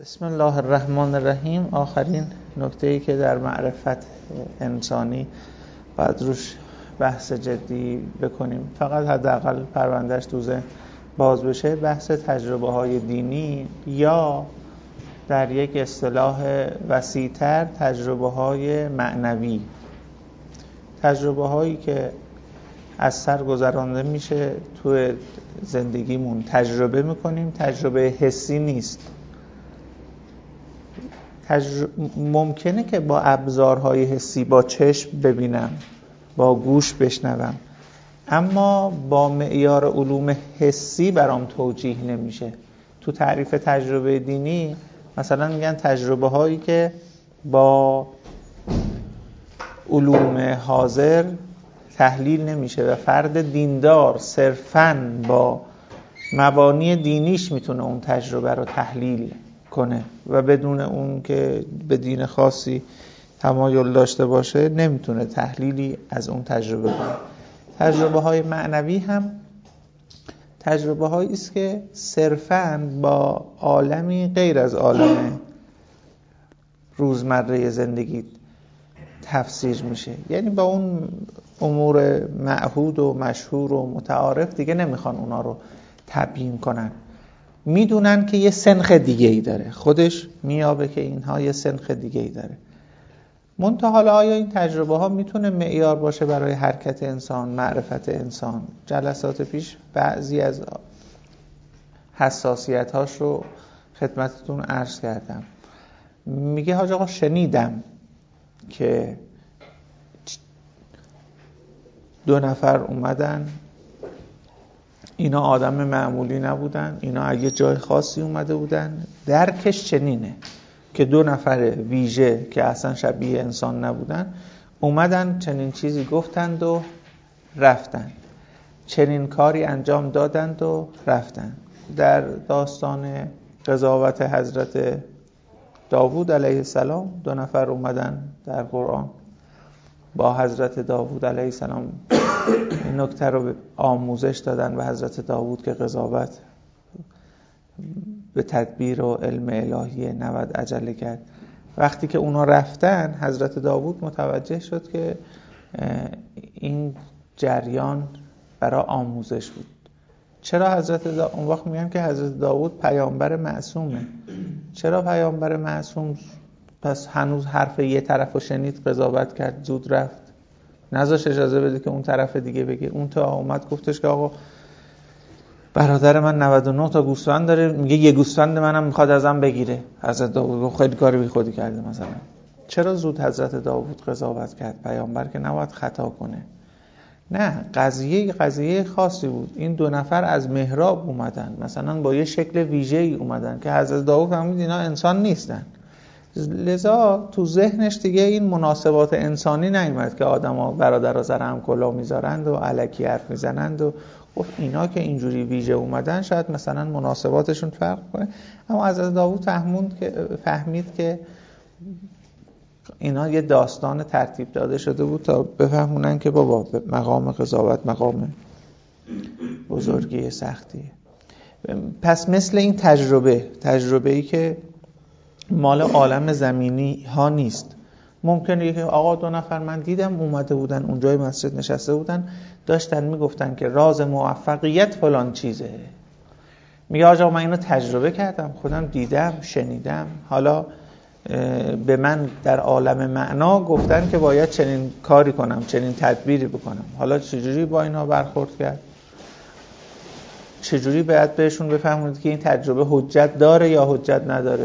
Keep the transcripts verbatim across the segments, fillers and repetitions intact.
بسم الله الرحمن الرحیم. آخرین نکته‌ای که در معرفت انسانی باید روش بحث جدی بکنیم، فقط حداقل پروندهش تو ذهن باز بشه، بحث تجربه‌های دینی یا در یک اصطلاح وسیع‌تر تجربه‌های معنوی، تجربه‌هایی که از سر گذرانده میشه تو زندگیمون تجربه میکنیم، تجربه حسی نیست. تجر... ممکنه که با ابزارهای حسی، با چشم ببینم، با گوش بشنوم، اما با معیار علوم حسی برام توجیه نمیشه. تو تعریف تجربه دینی مثلا میگن تجربه هایی که با علوم حاضر تحلیل نمیشه و فرد دیندار صرفاً با مبانی دینیش میتونه اون تجربه رو تحلیل کنه و بدون اون که به دین خاصی تمایل داشته باشه نمیتونه تحلیلی از اون تجربه کنه. تجربه های معنوی هم تجربه هایی است که صرفاً با عالمی غیر از عالم روزمره زندگی تفسیر میشه، یعنی با اون امور معهود و مشهور و متعارف دیگه نمیخوان اونا رو تبیین کنن، میدونن که یه سنخ دیگه ای داره، خودش میابه که اینها یه سنخ دیگه ای داره. منتها حالا آیا این تجربه ها میتونه معیار باشه برای حرکت انسان، معرفت انسان؟ جلسات پیش بعضی از حساسیت هاش رو خدمتتون عرض کردم. میگه حاج آقا شنیدم که دو نفر اومدن، اینا آدم معمولی نبودن، اینا اگه جای خاصی اومده بودن، درکش چنینه که دو نفر ویژه که اصلا شبیه انسان نبودن اومدن چنین چیزی گفتند و رفتن، چنین کاری انجام دادند و رفتن. در داستان قضاوت حضرت داوود علیه السلام دو نفر اومدن در قرآن با حضرت داوود علیه السلام این نکته رو آموزش دادن و حضرت داوود که قضاوت به تدبیر و علم الهی نود عجله کرد. وقتی که اونا رفتن حضرت داوود متوجه شد که این جریان برای آموزش بود. چرا حضرت دا... اون وقت میگم که حضرت داوود پیامبر معصومه. چرا پیامبر معصوم پس هنوز حرف یه طرفو شنید قضاوت کرد زود رفت، نذاش اجازه بده که اون طرف دیگه بگه؟ اون تا اومد گفتش که آقا برادر من نود و نه تا گوسفند داره، میگه یه گوسفند منم میخواد ازم بگیره. حضرت داوود خیلی کاری بی خودی کرده. مثلا چرا زود حضرت داوود قضاوت کرد؟ پیامبر که نباید خطا کنه. نه، قضیه قضیه خاصی بود. این دو نفر از محراب اومدن، مثلا با یه شکل ویژه‌ای اومدن که حضرت داوود فهمید اینا انسان نیستن، لذا تو ذهنش دیگه این مناسبات انسانی نیومد که آدما برادرها سر هم کلاه میذارند و الکی حرف میزنند و گفت اینا که اینجوری ویژه اومدن شاید مثلا مناسباتشون فرق کنه. اما حضرت داوود فهموند که فهمید که اینا یه داستان ترتیب داده شده بود تا بفهمونن که بابا مقام قضاوت مقام بزرگی سختیه. پس مثل این تجربه تجربه‌ای که مال عالم زمینی ها نیست. ممکنه که آقا دو نفر من دیدم اومده بودن اونجای مسجد نشسته بودن داشتن میگفتن که راز موفقیت فلان چیزه. میگه آقا من اینو تجربه کردم، خودم دیدم، شنیدم، حالا به من در عالم معنا گفتن که باید چنین کاری کنم، چنین تدبیری بکنم. حالا چجوری با اینا برخورد کرد؟ چجوری باید بهشون بفهمونید که این تجربه حجت داره یا حجت نداره؟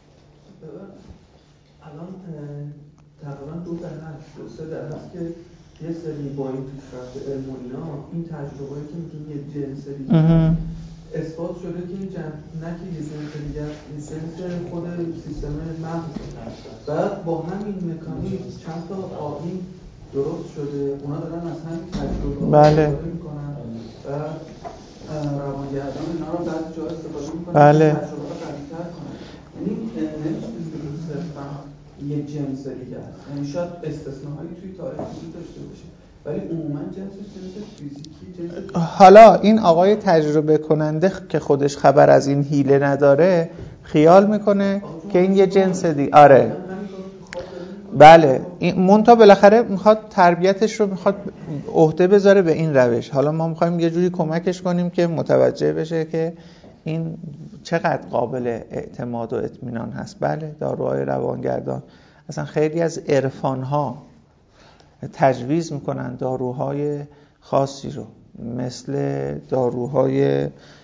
تقریبا دو درصد دو سه درصد که یه سری با این پیشرفت علم و اینا این تجربه‌ای که میگیم یه جنس دیگه اثبات شده که این جنس نه که یه جنس دیگه جنس خود سیستم مغز. بعد با همین مکانیزم چند تا آیین درست شده، اونا دارن از همین تجربه بله میکنن و روانگردان اینا رو بعد جا استفاده میکنن بله تجربه رو قوی‌تر کنن. یعنی نمیشه صرفا یه جنس دیگه است، یعنی شاید استثناءهایی توی تاریخ وجود داشته باشه ولی عموما جنس جنس فیزیکی جنس. حالا این آقای تجربه کننده که خودش خبر از این حیله نداره خیال میکنه که این یه جنس دیگه. آره بله، این مونتا بالاخره میخواد تربیتش رو میخواد عهده بذاره به این روش. حالا ما میخوایم یه جوری کمکش کنیم که متوجه بشه که این چقدر قابل اعتماد و اطمینان هست. بله، داروهای روانگردان اصلا خیلی از عرفان‌ها تجویز میکنن داروهای خاصی رو، مثل داروهای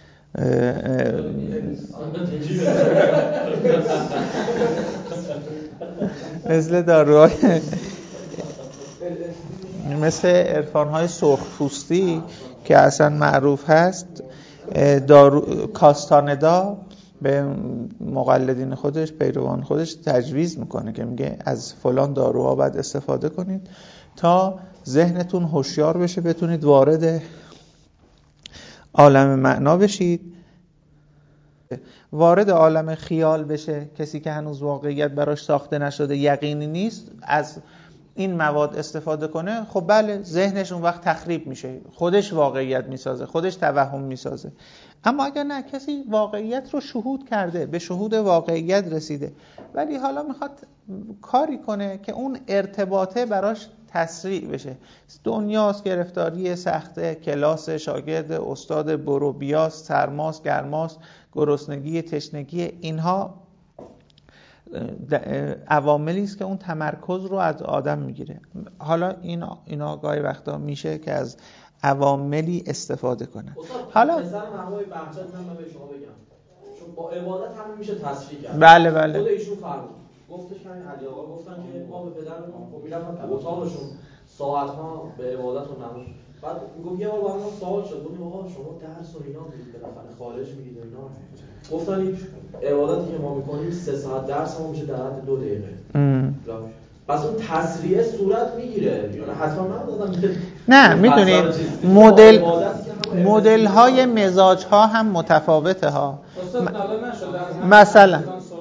مثل داروهای مثل عرفان‌های سرخپوستی که اصلا معروف هست. دارو کاستاندا به مقلدین خودش، پیروان خودش تجویز میکنه که میگه از فلان داروها باید استفاده کنید تا ذهنتون هوشیار بشه، بتونید وارد عالم معنا بشید. وارد عالم خیال بشه کسی که هنوز واقعیت براش ساخته نشده، یقینی نیست، از این مواد استفاده کنه، خب بله ذهنش اون وقت تخریب میشه، خودش واقعیت میسازه، خودش توهم میسازه. اما اگر نه، کسی واقعیت رو شهود کرده، به شهود واقعیت رسیده، ولی حالا میخواد کاری کنه که اون ارتباطه براش تسریع بشه. دنیاست، گرفتاری سخته، کلاس، شاگرد، استاد، برو بیاست، سرماست، گرماست، گرسنگی، تشنگی، اینها عواملی است که اون تمرکز رو از آدم میگیره. حالا اینا اینا گاهی وقتا میشه که از عواملی استفاده کنن. حالا مثلا محوای بحثات من به شما بگم، چون با عبادت هم میشه تصریح کرد. بله بله. خود ایشون فرمود گفتش که علی آقا گفتن که ما به پدرمون خب میرفتن تو اتاقشون ساعت‌ها به عبادت و نماز. بعد میگم یه بار با هم سوال شد، گفتم آقا شما درس و اینا میگید، بالاخره خارج میگید و اینا. گفتن این عبادتی که ما میکنیم سه ساعت درس ما میشه در حد دو دقیقه. پس اون تسریع صورت میگیره. یعنی حتما من دادم نه میدونید مدل مدل های مزاج ها هم متفاوته ها. مثلا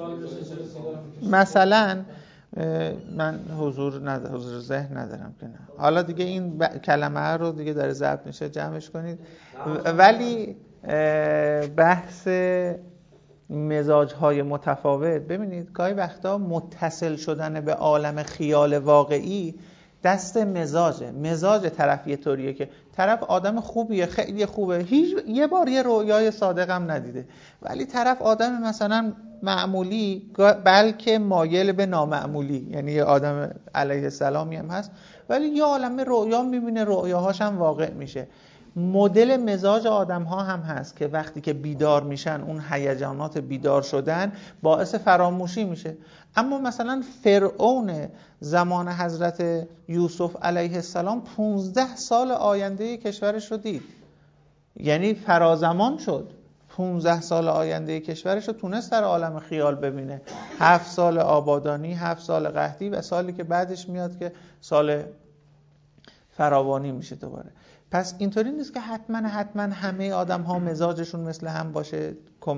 مثلا من حضور ندارم، حضور ذهن ندارم که نه. حالا دیگه این ب... کلمه رو دیگه داره ضبط میشه، جمعش کنید. ولی بحث مزاج‌های متفاوت، ببینید گاهی وقتا متصل شدن به عالم خیال واقعی دست مزاجه. مزاج طرف یه طوریه که طرف آدم خوبیه، خیلی خوبه، هیچ یه بار یه رویای صادق هم ندیده، ولی طرف آدم مثلا معمولی، بلکه مایل به نامعمولی، یعنی یه آدم علیه السلامی هم هست ولی یه عالمه رویا میبینه، رویاهاش هم واقع میشه. مدل مزاج آدم ها هم هست که وقتی که بیدار میشن، اون هیجانات بیدار شدن باعث فراموشی میشه. اما مثلا فرعون زمان حضرت یوسف علیه السلام پونزده سال آینده کشورش رو دید، یعنی فرازمان شد. پونزده سال آینده کشورش رو تونست در عالم خیال ببینه. هفت سال آبادانی، هفت سال قحطی و سالی که بعدش میاد که سال فراوانی میشه دوباره. پس اینطوری نیست که حتما حتما همه آدم ها مزاجشون مثل هم باشه.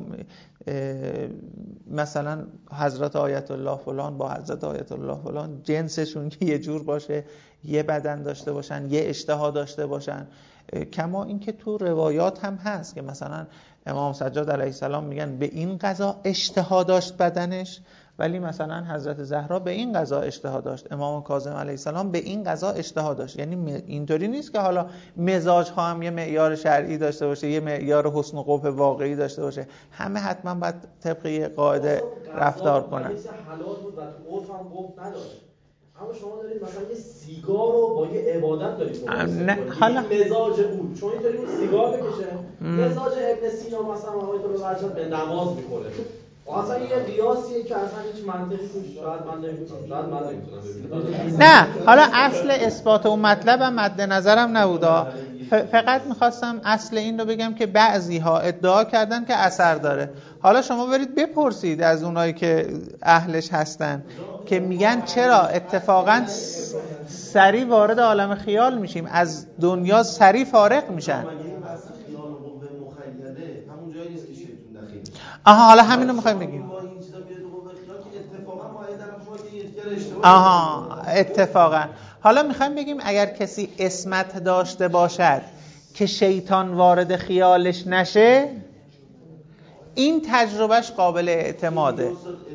مثلا حضرت آیت الله فلان با حضرت آیت الله فلان جنسشون که یه جور باشه، یه بدن داشته باشن، یه اشتها داشته باشن. کما اینکه تو روایات هم هست که مثلا امام سجاد علیه السلام میگن به این قضا اشتها داشت بدنش، ولی مثلا حضرت زهرا به این قضا اشتها داشت، امام کاظم علیه السلام به این قضا اشتها داشت. یعنی اینطوری نیست که حالا مزاج ها هم یه معیار شرعی داشته باشه، یه معیار حسن و قبح واقعی داشته باشه، همه حتما باید طبق یه قاعده رفتار کنن. حلال بود و تو عرف هم قبح نداشت. اما شما دارید مثلا یه سیگار رو با یه عبادت دارید نه حالا مزاج بود، چون اینطوری اون سیگار بکشه، مزاج ابن سینا مثلا آقای تو به به نماز میخوره. اصلا یه قیاسیه که اصلا هیچ منطقی توش شاید من نمیتونم شاید من نمیتونم نه حالا اصل اثبات اون مطلبم مد نظرم نبودا، فقط میخواستم اصل این رو بگم که بعضی ها ادعا کردن که اثر داره. حالا شما برید بپرسید از اونایی که اهلش هستن که میگن چرا اتفاقا سریع وارد عالم خیال میشیم، از دنیا سریع فارغ میشن. آها حالا همین رو میخوایم بگیم. آها اتفاقا حالا میخوایم بگیم اگر کسی عصمت داشته باشد که شیطان وارد خیالش نشه، این تجربهش قابل اعتماده.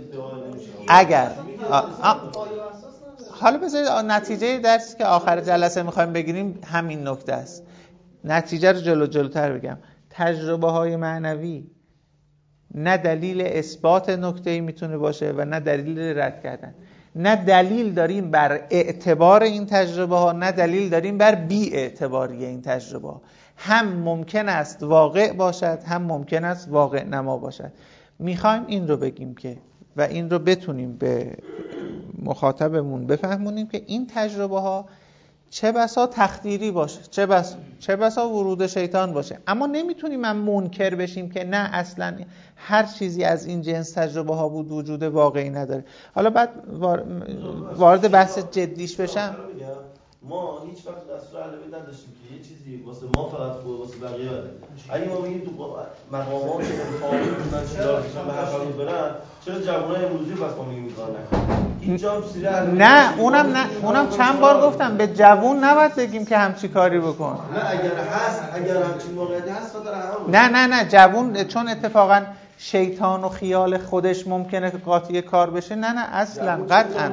اگر آ... آ... حالا بذارید نتیجه درسی که آخر جلسه میخوایم بگیریم همین نکته است. نتیجه رو جلو جلوتر بگم. تجربه های معنوی نه دلیل اثبات نکته‌ای میتونه باشه و نه دلیل رد کردن. نه دلیل داریم بر اعتبار این تجربه ها، نه دلیل داریم بر بی اعتباری این تجربه ها. هم ممکن است واقع باشد، هم ممکن است واقع نما باشد. میخوایم این رو بگیم که و این رو بتونیم به مخاطبمون بفهمونیم که این تجربه ها چه بسا تخدیری باشه، چه بسا چه بسا ورود شیطان باشه، اما نمیتونیم من منکر بشیم که نه اصلا هر چیزی از این جنس تجربه ها بود وجود واقعی نداره. حالا بعد وارد بحث جدیش بشم، ما هیچ وقت دستور علوی نداشتیم که یه چیزی واسه ما فقط خوبه واسه بقیه بده. اگه ما بگیم تو مقامات که قانون میکنن چیزا به هر حال برن، چرا جوانای امروزی بس ما میگیم کار نکنن؟ اینجا سیره علوی نه اونم نه اونم چند بار گفتم به جوون نباید بگیم که همچی کاری بکن. نه اگر هست، اگر همچین موقعیتی هست خاطر همون. نه نه نه جوون چون اتفاقا شیطان و خیال خودش ممکنه که قاطی کار بشه. نه نه اصلا قطعا.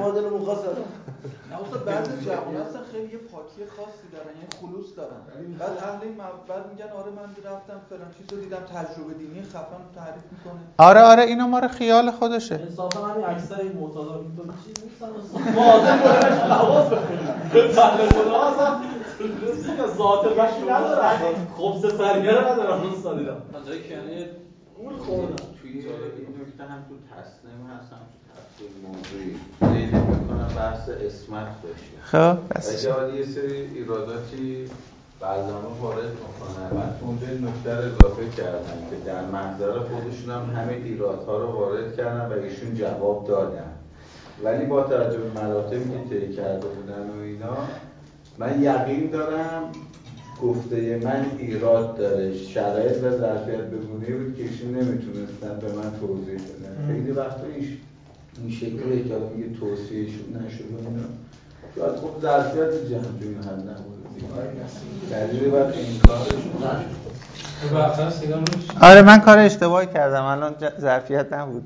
نه اصلا بعضی جوونا اصلا خیلی یه پاکی خاصی دارن، یه خلوص دارن. بعد اهل این بعد میگن آره من رفتم فلان چیزو دیدم، تجربه دینی خفن تعریف میکنه. آره آره اینو ما رو خیال خودشه. انصافا همین اکثر این معتادا اینطور چیز نیستن. واضح بودنش حواس بکنید. تعلق شده اصلا رسید که ذات بشی نداره. خبز سرگره نداره اون سالیدا. جایی که یعنی اون خوردن توی این نکته هم تو تصنیم هستم تو تفسیر موضوعی. دیدی میکنم بحث اسمت داشتیم. خب بس. اجازه یه سری ایراداتی بعضی‌ها وارد میکنن. بعد اونجا نکته رو اضافه کردن که در محضر خودشون هم همه ایرادها رو وارد کردن و ایشون جواب دادن. ولی با توجه به مطالبی که طی کرده بودن و اینا، من یقین دارم گفته من ایراد داره، شرایط و ظرفیت بگونه بود که ایشون نمیتونستن به من توضیح بدن. خیلی وقتا ایش این شکلی که میگه توصیهشون نشده اینا شاید خب ظرفیت جمعی حد نبوده دلیل وقت این کارشون نشد. آره من کار اشتباهی کردم، الان ظرفیت نبود.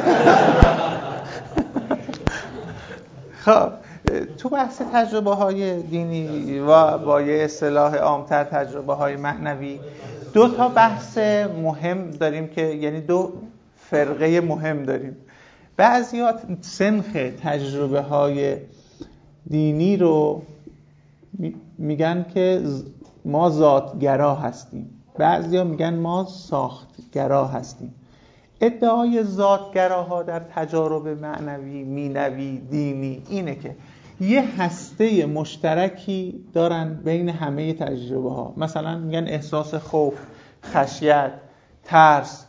خب تو بحث تجربه های دینی و با یه اصطلاح عامتر تجربه های معنوی دو تا بحث مهم داریم که یعنی دو فرقه مهم داریم. بعضیا سنخ تجربه های دینی رو میگن که ما ذاتگرا هستیم، بعضیا میگن ما ساختگرا هستیم. ادعای ذاتگراها در تجارب معنوی، مینوی، دینی اینه که یه هسته مشترکی دارن بین همه تجربه ها. مثلا میگن احساس خوف، خشیت، ترس،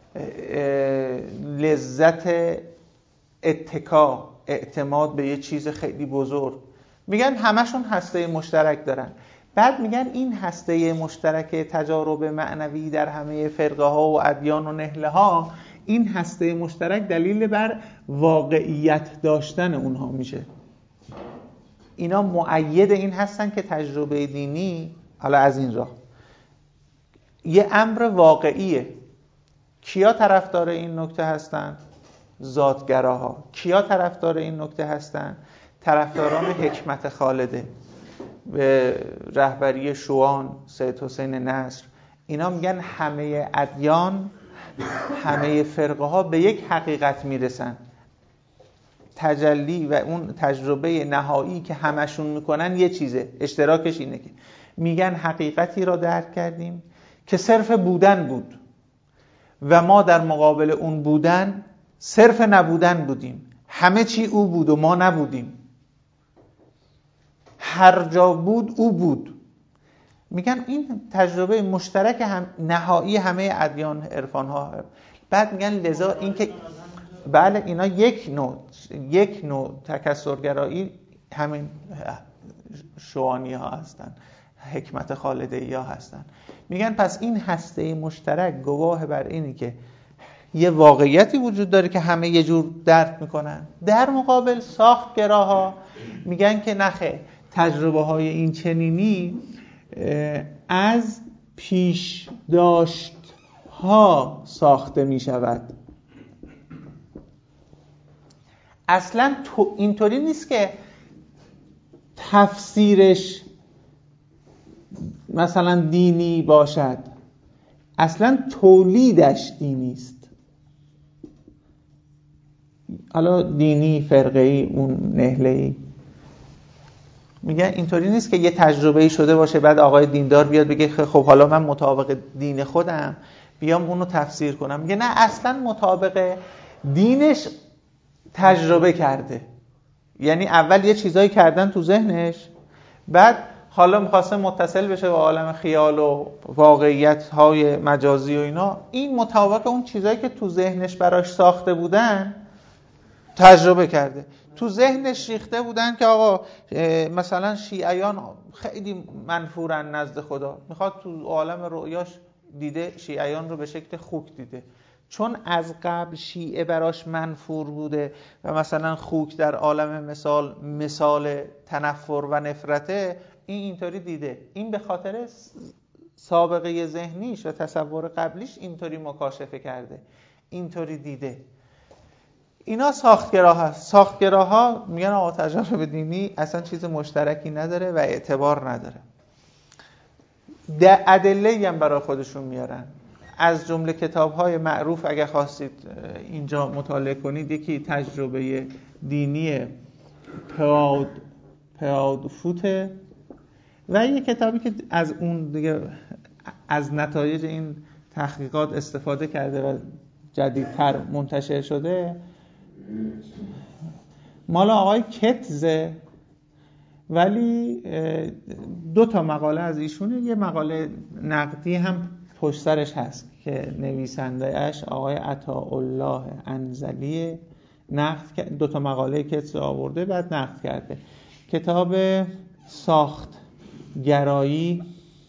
لذت اتکا، اعتماد به یه چیز خیلی بزرگ، میگن همشون هسته مشترک دارن. بعد میگن این هسته مشترک تجارب معنوی در همه فرقه ها و ادیان و نهله ها، این هسته مشترک دلیل بر واقعیت داشتن اونها میشه. اینا مؤید این هستن که تجربه دینی حالا از این راه یه امر واقعیه. کیا طرفدار این نکته هستن؟ ذاتگراها. کیا طرفدار این نکته هستن؟ طرفداران حکمت خالده به رهبری شوان، سید حسین نصر. اینا میگن همه ادیان، همه فرقه ها به یک حقیقت میرسن. تجلی و اون تجربه نهایی که همشون میکنن یه چیزه، اشتراکش اینه که میگن حقیقتی را درک کردیم که صرف بودن بود و ما در مقابل اون بودن صرف نبودن بودیم. همه چی او بود و ما نبودیم. هر جا بود او بود. میگن این تجربه مشترک هم نهایی همه ادیان عرفان ها. بعد میگن لذا این که بله اینا یک نوع یک نوع تکثرگرایی همین شوانی ها هستن، حکمت خالده‌ای ها هستن. میگن پس این هسته مشترک گواه بر اینی که یه واقعیتی وجود داره که همه یه جور درک میکنن. در مقابل ساختگراها میگن که نخه، تجربه های این چنینی از پیش داشت ها ساخته می شود. اصلا تو اینطوری نیست که تفسیرش مثلا دینی باشد، اصلا تولیدش دینی است. حالا دینی، فرقه‌ای، اون نهله‌ای، میگن اینطوری نیست که یه تجربه‌ای شده باشه بعد آقای دیندار بیاد بگه خب حالا من مطابق دین خودم بیام اونو تفسیر کنم. میگه نه، اصلا مطابق دینش تجربه کرده. یعنی اول یه چیزایی کردن تو ذهنش، بعد حالا میخواسته متصل بشه با عالم خیال و واقعیت‌های مجازی و اینا، این مطابق اون چیزایی که تو ذهنش براش ساخته بودن تجربه کرده. تو ذهنش ریخته بودن که آقا مثلا شیعیان خیلی منفورن نزد خدا، میخواد تو عالم رؤیاش دیده شیعیان رو به شکل خوک دیده، چون از قبل شیعه براش منفور بوده و مثلا خوک در عالم مثال مثال تنفر و نفرته، این اینطوری دیده. این به خاطر سابقه ذهنیش و تصور قبلیش اینطوری مکاشفه کرده، اینطوری دیده. اینا ساختگراه هست. ساختگراها میگن آقا تجربه دینی اصلا چیز مشترکی نداره و اعتبار نداره. ده ادله‌ای هم برای خودشون میارن. از جمله کتاب‌های معروف اگه خواستید اینجا مطالعه کنید، یکی تجربه دینی پراود پراودفوت و یه کتابی که از اون دیگه از نتایج این تحقیقات استفاده کرده و جدیدتر منتشر شده، مال آقای کتزه، ولی دو تا مقاله از ایشونه، یه مقاله نقدی هم پشت سرش هست که نویسنده اش آقای عطاالله انزلی نقد، دو تا مقاله کتز آورده بعد نقد کرده. کتاب ساخت گرایی،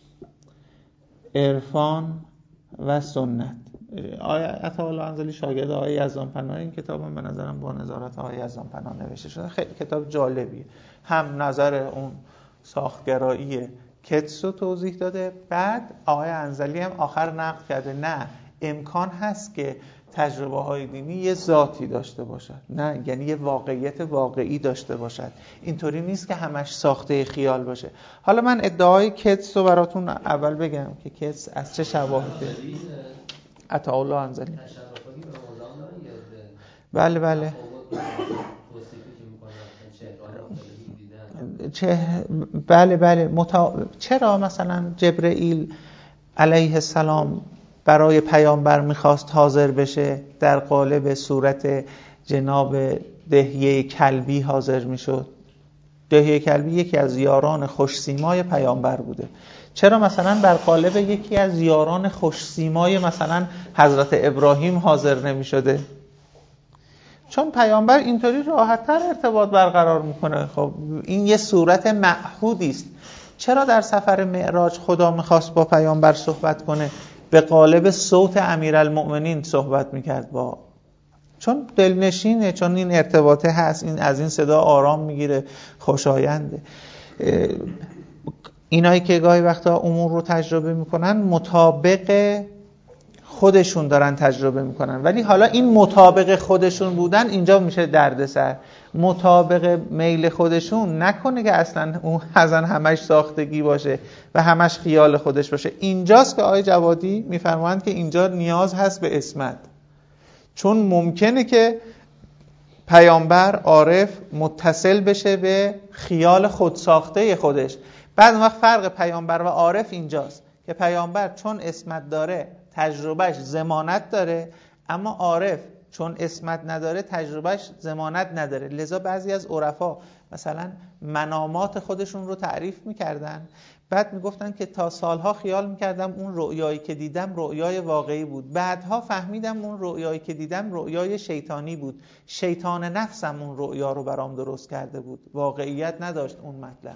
عرفان و سنت. آقای عطاالله انزلی شاگرد آقای یزدانپناه، این کتاب هم به نظرم با نظارت آقای یزدانپناه نوشته شده. خیلی کتاب جالبیه. هم نظر اون ساختگرایی کتس رو توضیح داده، بعد آقای انزلی هم آخر نقد کرده نه، امکان هست که تجربه های دینی یه ذاتی داشته باشد، نه یعنی یه واقعیت واقعی داشته باشد، اینطوری نیست که همش ساخته خیال باشه. حالا من ادعای کتس رو براتون اول بگم که کتس از چه شواهده. عطاالله انزلی بله بله چه بله بله متا... چرا مثلا جبرئیل علیه السلام برای پیامبر میخواست حاضر بشه، در قالب صورت جناب دحیه کلبی حاضر میشد؟ دحیه کلبی یکی از یاران خوشسیمای پیامبر بوده. چرا مثلا در قالب یکی از یاران خوشسیمای مثلا حضرت ابراهیم حاضر نمیشده؟ چون پیامبر اینطوری راحت‌تر ارتباط برقرار میکنه. خب این یه صورت معهودی است. چرا در سفر معراج خدا میخواست با پیامبر صحبت کنه، به قالب صوت امیرالمؤمنین صحبت میکرد با، چون دلنشینه، چون این ارتباطه هست، این از این صدا آرام میگیره، خوشاینده. اینایی که گاهی وقتا امور رو تجربه میکنن مطابق خودشون دارن تجربه میکنن، ولی حالا این مطابق خودشون بودن اینجا میشه دردسر. مطابق میل خودشون نکنه که اصلا اون حزن همش ساختگی باشه و همش خیال خودش باشه. اینجاست که آقای جوادی میفرمایند که اینجا نیاز هست به عصمت، چون ممکنه که پیامبر عارف متصل بشه به خیال خودساخته خودش. بعد وقت فرق پیامبر و عارف اینجاست که پیامبر چون عصمت داره تجربهش ضمانت داره، اما عارف چون عصمت نداره تجربهش ضمانت نداره. لذا بعضی از عرفا مثلا منامات خودشون رو تعریف میکردن، بعد میگفتن که تا سالها خیال میکردم اون رؤیایی که دیدم رؤیای واقعی بود، بعدها فهمیدم اون رؤیایی که دیدم رؤیای شیطانی بود، شیطان نفسم اون رؤیا رو برام درست کرده بود، واقعیت نداشت اون مطلب.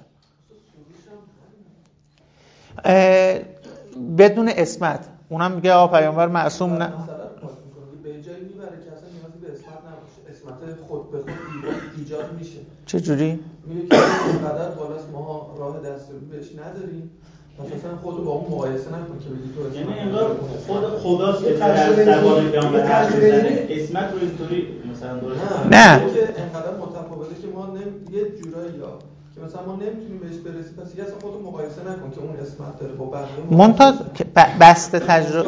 بدون عصمت اونم میگه آقا پیامبر معصوم نه، به جایی میبره که اصلا نیازی به عصمت نباشه، عصمت خود به خود ایجاد میشه. چه جوری؟ میگه که اینقدر بالاست ما راه دستیابی بهش نداریم مثلا خودت با اون مقایسه نکن که بگی تو یعنی انگار خود خداست که در زبان پیامبر حرف میزنه، اسمت رو اینطوری مثلا درست نه که انقدر متفاوته که ما نم یه جورایی یا که مثلا ما نمیتونیم بهش برسیم، پس اصلا خودت مقایسه نکن که اون اسمت داره با بقیه منتها بسته تجربه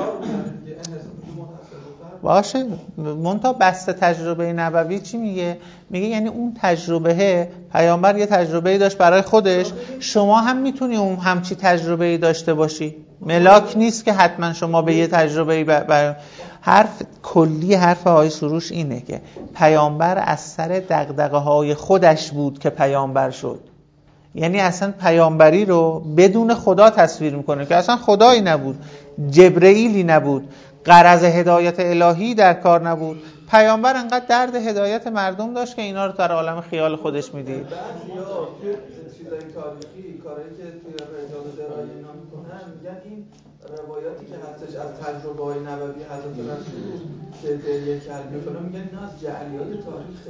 باشه. منتها بسته تجربه نبوی چی میگه؟ میگه یعنی اون تجربه پیامبر یه تجربه‌ای داشت برای خودش، شما هم میتونی اون همچی تجربه‌ای داشته باشی. ملاک نیست که حتما شما به یه تجربه‌ای بر... حرف کلی حرف آقای سروش اینه که پیامبر از سر دغدغه‌های خودش بود که پیامبر شد. یعنی اصلا پیامبری رو بدون خدا تصویر میکنه که اصلا خدایی نبود، جبرئیلی نبود، غرض هدایت الهی در کار نبود. پیامبر انقدر درد هدایت مردم داشت که اینا رو در عالم خیال خودش میدید. بعضیا توی چیزای تاریخی کارهایی که توی رجال درایی اینا میکنن میگن این روایاتی که هستش از تجربه های نبوی حضرت رسول که دلیه کلبی کنه میگن اینا از جعلیات تاریخه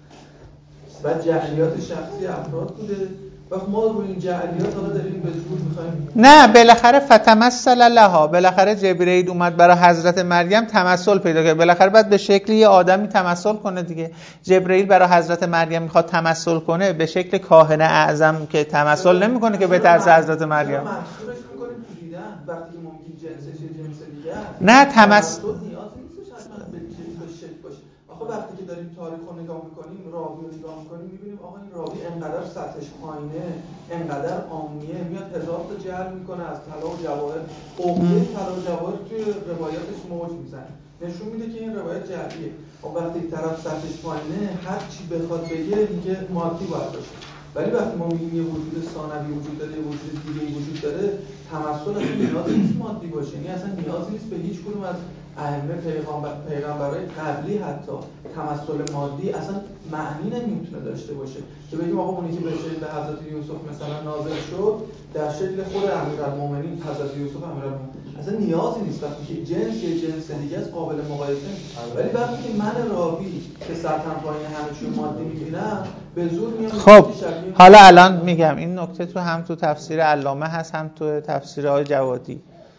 و جعلیات شخصی افراد بوده و ما روی این جعلیات حالا داریم به زور میخوایم. نه بالاخره فتمثل لها، بالاخره جبرئیل اومد برای حضرت مریم تمثل پیدا کرد. بالاخره باید به شکل یه آدمی تمثل کنه دیگه. جبرئیل برای حضرت مریم میخواد تمثل کنه به شکل کاهن اعظم که تمثل نمیکنه که به طرز حضرت مریم. منظورش میکنیم تو دیدن وقتی ما میگیم جنسش جنس دیگه نه تمثل نیازی نیستش حتما به شکل باشه. آخه وقتی که داریم تاریخ رو نگاه میکنیم، راوی رو نگاه میکنیم، میبینیم آقا این راوی انقدر سطحش پایینه، انقدر عامیه، میاد هزار تا جعل میکنه از طلا و جواهر، عقده طلا و جواهر توی روایاتش موج میزنه، نشون میده که این روایت جعلیه. و وقتی طرف سطحش پایینه هر چی بخواد بگه میگه مادی باید باشه. ولی وقتی ما میگیم یه وجود ثانوی وجود داره، یه وجود دیگه وجود داره، تمثل اصلا نیازی نیست مادی باشه. یعنی اصلا نیازی نیست به هیچ کدوم از ائمه پیغمبر پیغمبرای قبلی حتی تمثل مادی اصلا معنی نمیتونه داشته باشه که بگیم آقا اونی که به شکل حضرت یوسف مثلا نازل شد در شکل خود امیرالمومنین حضرت یوسف امیرالمومنین اصلا نیازی نیست. وقتی که جنس یه جنس دیگه است قابل مقایسه نیست. ولی وقتی که من راوی که سطح پایین همه چی مادی میبینم به زور میام. خب حالا الان میگم این نکته تو هم تو تفسیر علامه هست هم تو تفسیر آقای جوادی.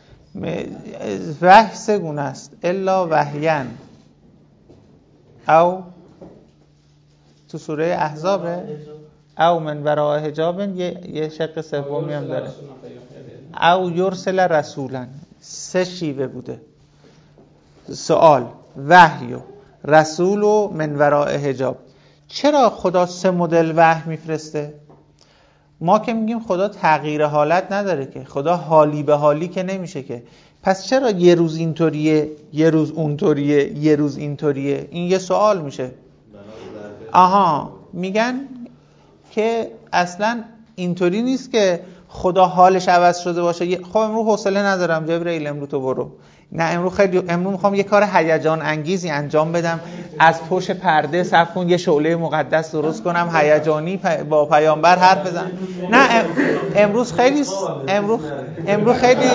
وحی سه گونه است، الا وحیان او تو سوره احزاب او من وراء حجاب یه, یه شق سومی هم داره او یرسل رسولا. سه شیوه بوده سوال، وحی و رسول و من وراء حجاب. چرا خدا سه مدل وحی میفرسته؟ ما که میگیم خدا تغییر حالت نداره که، خدا حالی به حالی که نمیشه که. پس چرا یه روز اینطوریه یه روز اونطوریه یه روز اینطوریه؟ این یه سوال میشه. آها میگن که اصلا اینطوری نیست که خدا حالش عوض شده باشه. خب امروز حوصله ندارم جبرئیل امروز تو برو. نه امروز خیلی امروز میخوام یه کار هیجان انگیزی انجام بدم، از پشت پرده صف کن یه شعله مقدس درست کنم هیجانی با پیامبر حرف بزنم. نه امروز خیلی امروز امروز خیلی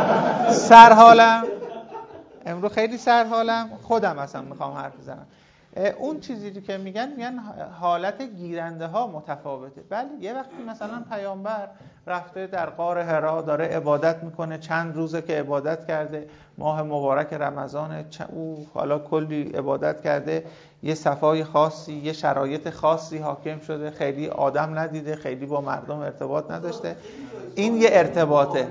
سرحالم امروز خیلی سرحالم خودم اصلا میخوام حرف بزنم. اون چیزی که میگن میگن حالت گیرنده ها متفاوته. بله یه وقتی مثلا پیامبر رفته در غار حرا داره عبادت میکنه، چند روزه که عبادت کرده، ماه مبارک رمضان، او حالا کلی عبادت کرده، یه صفای خاصی یه شرایط خاصی حاکم شده، خیلی آدم ندیده، خیلی با مردم ارتباط نداشته، این یه ارتباطه.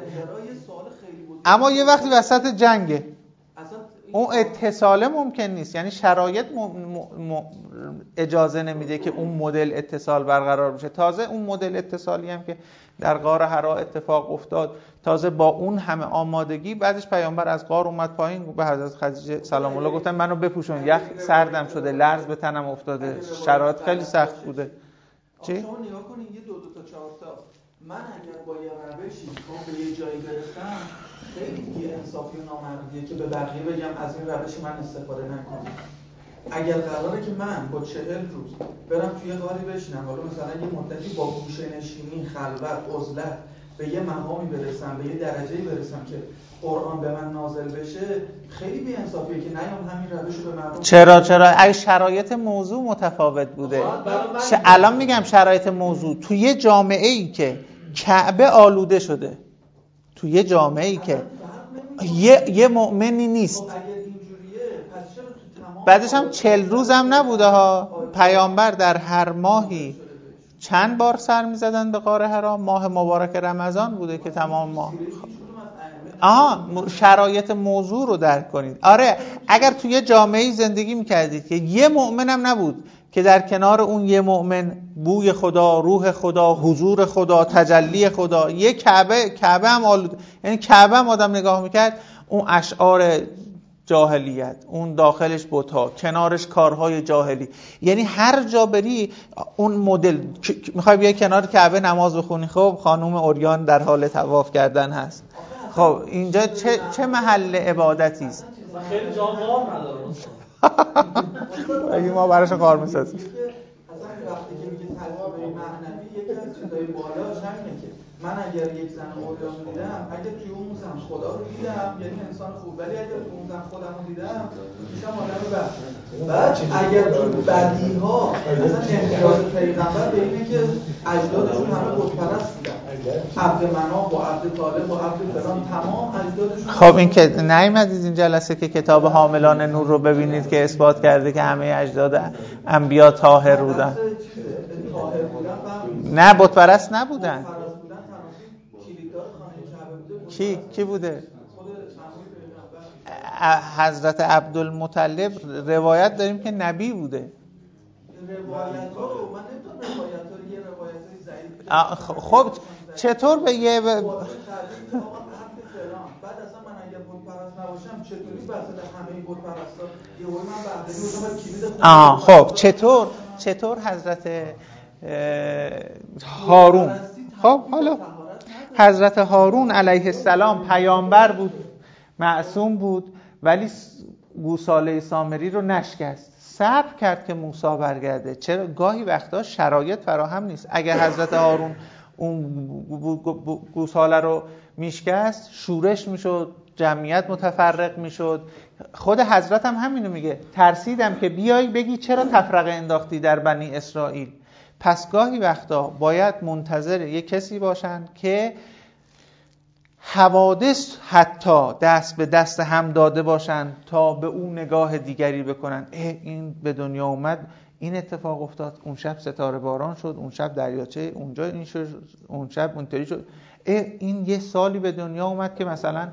اما یه وقتی وسط جنگه اون اتصال ممکن نیست، یعنی شرایط م... م... اجازه نمیده که اون مدل اتصال برقرار بشه. تازه اون مدل اتصالی هم که در غار حرا اتفاق افتاد، تازه با اون همه آمادگی بعدش پیامبر از غار اومد پایین، به حضرت خدیجه سلام الله گفتن منو بپوشون، یخ سردم شده، لرز به تنم افتاده، شرایط خیلی سخت بوده. چی؟ شما نگاه کنید یه دو دو تا چهار تا من اگر با یه روشی به یه جایی برسم خیلی دیگه انصافی و نامردیه که به بقیه بگم از این روش من استفاده نکنم. اگر قراره که من با چهل روز برم توی غاری بشینم، حالا مثلا یه مدتی با گوشه نشینی، خلوت، عزلت به یه مقامی برسم، به یه درجه‌ای برسم که قرآن به من نازل بشه، خیلی بی‌انصافیه که نیام همین روش رو به مردم. چرا چرا ای شرایط موضوع متفاوت بوده. ش... الان میگم شرایط موضوع توی یه جامعه‌ای که کعبه آلوده شده، تو یه جامعه‌ای که یه یه مؤمنی نیست، بعدش هم چل روز هم نبوده ها، پیامبر در هر ماهی چند بار سر می‌زدن به غار حرا؟ ماه مبارک رمضان بوده که تمام ماه. آها، شرایط موضوع رو درک کنید. آره، اگر توی یه جامعه‌ای زندگی می‌کردید که یه مؤمن هم نبود که در کنار اون یه مؤمن بوی خدا، روح خدا، حضور خدا، تجلی خدا، یه کعبه کعبه هم آلود، یعنی کعبه هم آدم نگاه می‌کرد اون اشعار جاهلیت، اون داخلش بت‌ها، کنارش کارهای جاهلی، یعنی هر جا بری اون مدل. میخوای بیای کنار کعبه نماز بخونی، خب خانم اوریان در حال طواف کردن هست. خب اینجا چه چه محل عبادتی است؟ خیلی جا قار نداره. اگه ما براش کار می‌سازیم. اصلا وقتی که میگه تجربه معنوی، یکی از چیزای بالاش همینه که من اگر یک زن اوریان دیدم، اگر توی اون زن خدا رو دیدم یعنی انسان خوب، ولی اگر توی اون زن خودم رو دیدم میشم آدم بد. بعد اگر تو بدیها مثلا امتیاز پیغمبر به اینه که اجدادشون همه بت‌پرست بودن، عبد مناف و عبد طالب و عبد فلان تمام اجدادشون. خب این که نیومدید این جلسه که کتاب حاملان نور رو ببینید که اثبات کرده که همه اجداد انبیا طاهر بودن؟ نه، بت‌پرست نبودن. کی کی بوده؟ حضرت عبدالمطلب روایت داریم که نبی بوده. روایت ها رو من نمیدونم، روایت ها رو یه روایت ضعیف. خب چطور به یه ب... بعد اصلا من اگر بود پرست نباشم چطوری وسط همه بود پرستا یه وای من بعدی بودم کلید خودم. آه خب چطور چطور حضرت هارون، خب حالا حضرت هارون علیه السلام پیامبر بود، معصوم بود، ولی گوساله سامری رو نشکست، صبر کرد که موسی برگرده. چرا؟ گاهی وقتا شرایط فراهم نیست. اگر حضرت هارون اون گوساله رو میشکست، شورش میشد، جمعیت متفرق میشد. خود حضرت هم همینو میگه، ترسیدم که بیای بگی چرا تفرقه انداختی در بنی اسرائیل. پس گاهی وقتا باید منتظر یک کسی باشن که حوادث حتی دست به دست هم داده باشن تا به اون نگاه دیگری بکنن. اه این به دنیا اومد، این اتفاق افتاد، اون شب ستاره باران شد، اون شب دریاچه اونجا این شد، اون شب اونطوری شد. اه این یه سالی به دنیا اومد که مثلا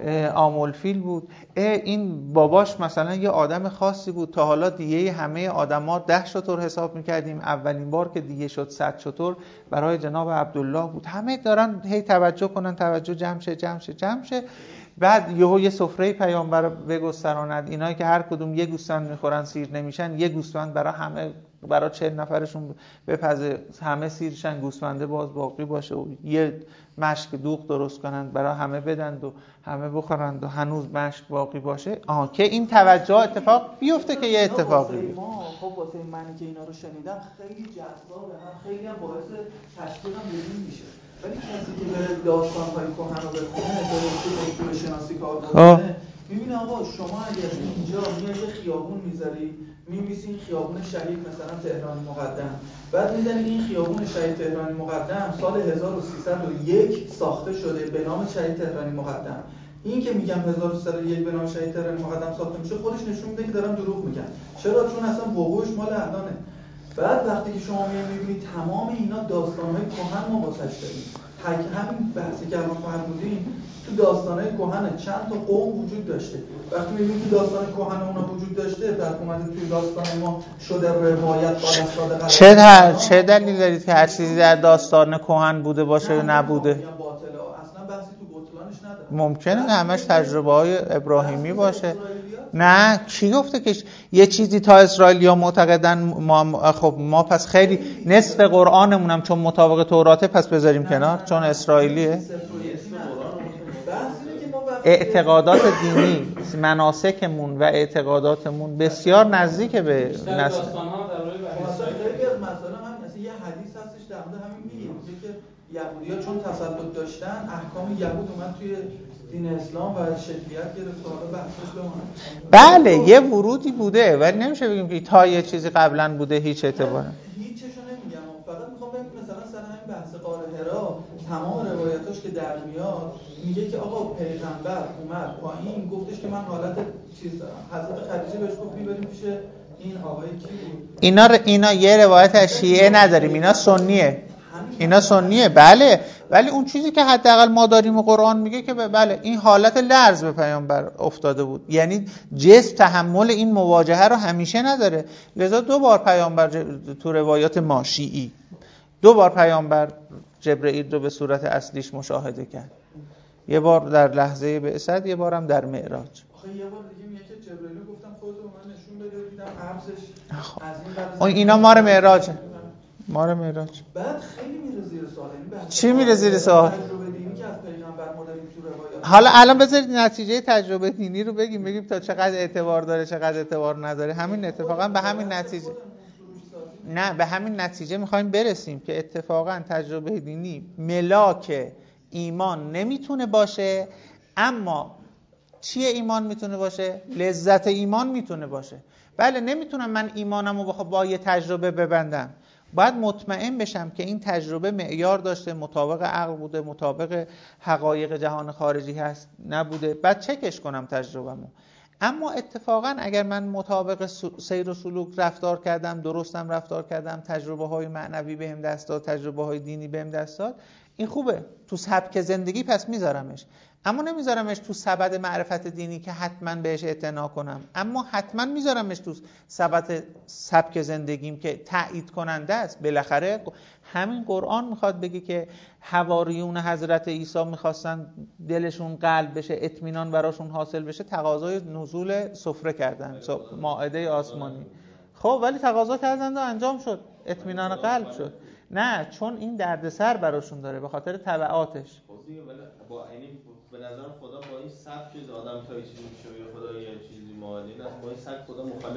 آمولفیل بود. اه این باباش مثلا یه آدم خاصی بود، تا حالا دیگه همه آدما ده شتر حساب میکردیم، اولین بار که دیگه شد صد شتر برای جناب عبدالله بود. همه دارن هی توجه کنن، توجه جمع شه جمع شه جمع شه. بعد یهو یه سفره پیامبر بگستراند، اینایی که هر کدوم یه گوسفند میخورن سیر نمیشن، یه گوسفند برای همه، برای چهل نفرشون بپزه، همه سیرشن، گوسفنده باز باقی باشه، و یه مشک دوغ درست کنند برای همه بدند و همه بخورند و هنوز مشک باقی باشه. آها که این توجه اتفاق بیفته که یه اتفاقی بیفته. خب واسه منی که اینا رو شنیدم خیلی جذابه، هم خیلی هم باعث تشویقم بدین میشه. ولی کسی که بره داستان‌های کهن رو بخونه، بره تو شناسی کار بکنه، می‌بینه آقا شما اگر اینجا میای یه خیابون میذاری، می‌نویسین خیابون شهید مثلا تهران مقدم، بعد می‌دونید این خیابون شهید تهران مقدم سال هزار و سیصد و یک ساخته شده به نام شهید تهران مقدم. این که میگم هزار و سیصد و یک به نام شهید تهران مقدم ساخته میشه، خودش نشون میده که دارم دروغ میگم. چرا؟ چون اصلا وقوعش مال الانه. بعد وقتی که شما می‌بینید تمام اینا داستان‌های کهن ما واسش داریم. همین بحثی که الان فرمودین تو داستان‌های کهن چند تا قوم وجود داشته. وقتی می‌بینید تو داستان کهن اونا وجود داشته، بعد اومده توی داستان ما شده روایت بالاساده. چه در... چه دلیل دارید که هر چیزی در داستان کهن بوده باشه یا نبوده؟ اصلا بحثی تو بطلانش نداره. ممکنه همش تجربه‌های ابراهیمی باشه. نه، کی گفته که یه چیزی تا اسرائیلیا معتقدن ما خب ما پس خیلی نصف قرآنمون هم چون مطابق توراته پس بذاریم کنار چون اسرائیلیه. اعتقادات دینی، مناسکمون و اعتقاداتمون بسیار نزدیک به نسل. داستان‌ها در خیلی از مسائل هم مثلا یه حدیث هستش در مورد همین میگه که یهودی‌ها چون تسلط داشتن احکام یهود اومد توی دین اسلام و شکلیت گرفت. حالا بحثش بمونه. بله یه ورودی بوده ولی نمیشه بگیم که تا یه چیزی قبلا بوده هیچ اعتباری. هیچشو نمیگم، فقط میخوام بگم مثلا سر همین بحث غار حرا تمام روایتاش که در میاد میگه که آقا پیغمبر اومد پایین گفتش که من حالت چیز دارم. حضرت خدیجه بهش گفت میبریم پیش این آقای کی بود؟ اینا ر... اینا یه روایت از شیعه نداریم، اینا سنیه. اینا سنیه بله، ولی اون چیزی که حداقل ما داریم و قرآن میگه که بله این حالت لرز به پیامبر افتاده بود، یعنی جسم تحمل این مواجهه رو همیشه نداره. لذا دو بار پیامبر ج... تو روایات ما شیعی دو بار پیامبر جبرئیل رو به صورت اصلیش مشاهده کرد، یه بار در لحظه بعثت، یه بارم در معراج. آخه یه بار دیگه میگه که جبرئیل گفتم خودت رو من نشون بده، دیدم قبضش از این بعد اون اینا مار معراج مار معراج بعد خیلی میره زیر سوال. این چی میره زیر سوال؟ تجربه دینی که از پیغمبر ما داریم تو روایات. حالا الان بذارید نتیجه تجربه دینی رو بگیم، بگیم تا چقدر اعتبار داره چقدر اعتبار نداره. همین اتفاقا به همین نتیجه نه به همین نتیجه میخوایم برسیم که اتفاقا تجربه دینی ملاک ایمان نمیتونه باشه، اما چیه ایمان میتونه باشه؟ لذت ایمان میتونه باشه. بله نمیتونم من ایمانم رو با یه تجربه ببندم، باید مطمئن بشم که این تجربه معیار داشته، مطابق عقل بوده، مطابق حقایق جهان خارجی هست نبوده، بعد چکش کنم تجربه‌مو. اما اتفاقا اگر من مطابق سیر و سلوک رفتار کردم، درستم رفتار کردم، تجربه های معنوی بهم دست داد، تجربه های دینی بهم دست داد، این خوبه تو سبک زندگی، پس میذارمش. اما نمیذارمش تو سبد معرفت دینی که حتما بهش اعتنا کنم، اما حتما میذارمش تو سبد سبک زندگیم که تایید کننده است. بالاخره همین قرآن میخواد بگه که حواریون حضرت عیسی میخواستن دلشون قلب بشه، اطمینان براشون حاصل بشه، تقاضای نزول سفره کردن، مائده آسمانی. خب ولی تقاضا کردن و انجام شد، اطمینان قلب شد. نه چون این دردسر براشون داره به خاطر تبعاتش. با یعنی به نظر خدا با این سبک آدم تا چیزی میشه خدا یه چیزی معادی نه، با این سبک خدا مخالف،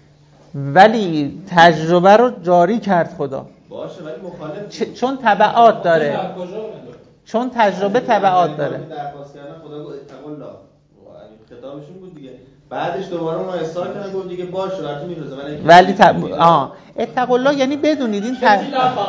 ولی تجربه رو جاری کرد خدا. باشه ولی مخالف چ... چون تبعات داره، چون تجربه تبعات داره. درخواست کردن خدا گفت اتقوا الله، خطابشون بود دیگه. بعدش دوباره اون اصرار کردن گفت دیگه باشه وقتی میرزه ولی ولی تب... آه اتقوا الله یعنی بدونید این ت...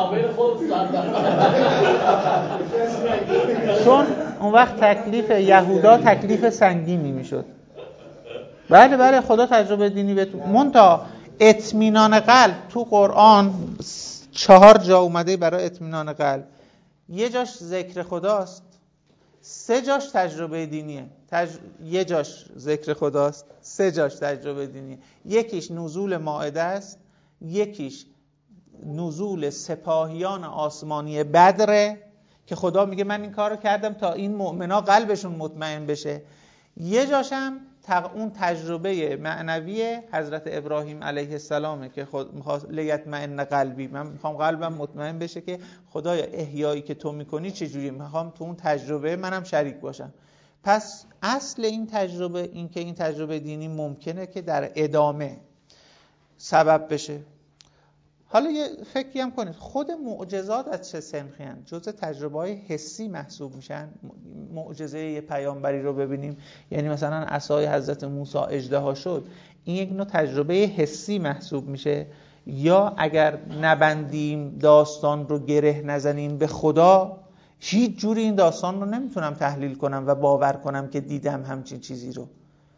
چون اون وقت تکلیف یهودا تکلیف سنگینی میشد. بله بله خدا تجربه دینی به تو منتها اطمینان قلب تو قرآن چهار جا اومده برای اطمینان قلب. یه جاش ذکر خداست، سه جاش تجربه دینیه. تج... یه جاش ذکر خداست، سه جاش تجربه دینیه. یکیش نزول مائده است، یکیش نزول سپاهیان آسمانی بدره که خدا میگه من این کارو کردم تا این مؤمنا قلبشون مطمئن بشه. یه جاشم تق... اون تجربه معنوی حضرت ابراهیم علیه السلامه که خود میخواد لیطمئن قلبی، من میخوام قلبم مطمئن بشه که خدایا احیایی که تو میکنی چجوری، میخوام تو اون تجربه منم شریک باشم. پس اصل این تجربه این که این تجربه دینی ممکنه که در ادامه سبب بشه. حالا یه فکری هم کنید خود معجزات از چه سنخی هستند؟ جزء تجربه های حسی محسوب میشن. معجزه یه پیامبری رو ببینیم، یعنی مثلا عصای حضرت موسی اژدها شد، این یک نوع تجربه حسی محسوب میشه؟ یا اگر نبندیم داستان رو گره نزنیم به خدا، هیچ جوری این داستان رو نمیتونم تحلیل کنم و باور کنم که دیدم همچین چیزی رو.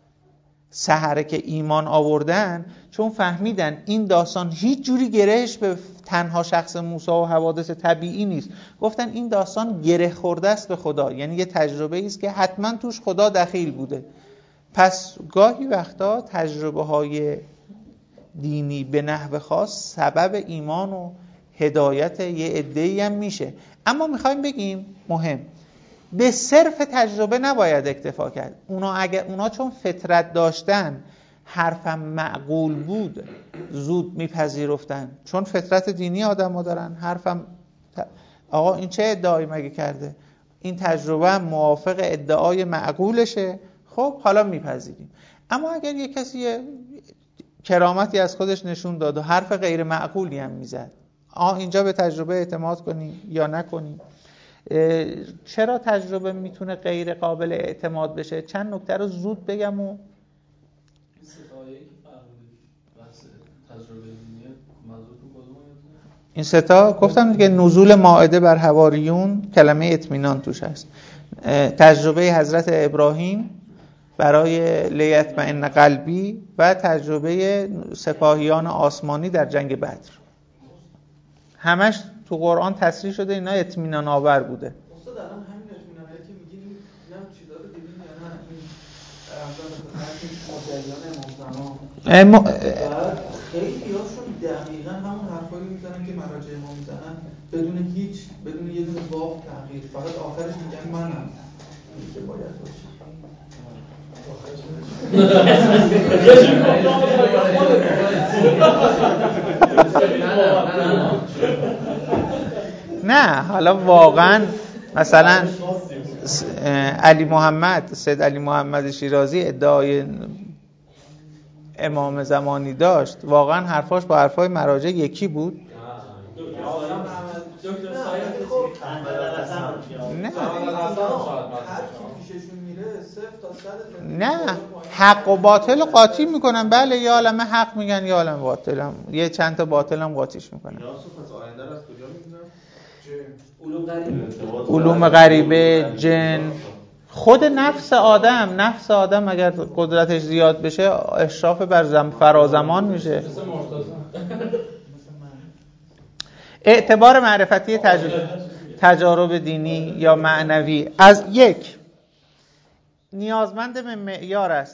سحره که ایمان آوردن چون فهمیدن این داستان هیچ جوری گرهش به تنها شخص موسی و حوادث طبیعی نیست، گفتن این داستان گره خورده است به خدا، یعنی یه تجربه است که حتما توش خدا دخیل بوده. پس گاهی وقتا تجربه های دینی به نحو خاص سبب ایمان و هدایت یه عده‌ای هم میشه. اما میخوایم بگیم مهم، به صرف تجربه نباید اکتفا کرد. اونا اگر اونا چون فطرت داشتن، حرفم معقول بود، زود میپذیرفتن. چون فطرت دینی آدم‌ها دارن، حرفم آقا این چه ادعایی مگه کرده، این تجربه موافق ادعای معقولشه، خب حالا میپذیریم. اما اگر یک کسی کرامتی از خودش نشون داد و حرف غیر معقولی هم میزد، آه اینجا به تجربه اعتماد کنیم یا نکنیم؟ چرا تجربه میتونه غیر قابل اعتماد بشه؟ چند نکته رو زود بگم. و ستایه‌ای که فرمودید بحث تجربه دینی منظورتون کدومه؟ این سه تا گفتم دیگه، نزول مائده بر حواریون کلمه اطمینان توش هست. تجربه حضرت ابراهیم برای لیطمئن قلبی و تجربه سپاهیان آسمانی در جنگ بدر، همش تو قرآن تصریح شده اینا اطمینان آور بوده. استاد الان همین اطمینانه که میگین اینم چیزا رو دیدین یا نه؟ این افضل مدلیان امام زمان خیلی هاشون دقیقاً همون حرفایی میزنن که مراجع ما میزنن، بدون هیچ بدون یه دونه واو تغییر، فقط آخرش میگن منم که باید باشه. نه حالا واقعا مثلا علی محمد سید علی محمد شیرازی ادعای امام زمانی داشت، واقعا حرفاش با حرفای مراجع یکی بود؟ نه نه حق و باطل قاطی میکنن. بله یا عالمه حق میگن یا عالمه باطل هم، یه چند تا باطل هم قاطیش میکنن. علوم غریبه، جن، خود نفس آدم نفس آدم اگر قدرتش زیاد بشه اشراف بر زم فرازمان میشه. اعتبار معرفتی تجربه تجارب دینی یا معنوی از یک نیازمند به معیار است.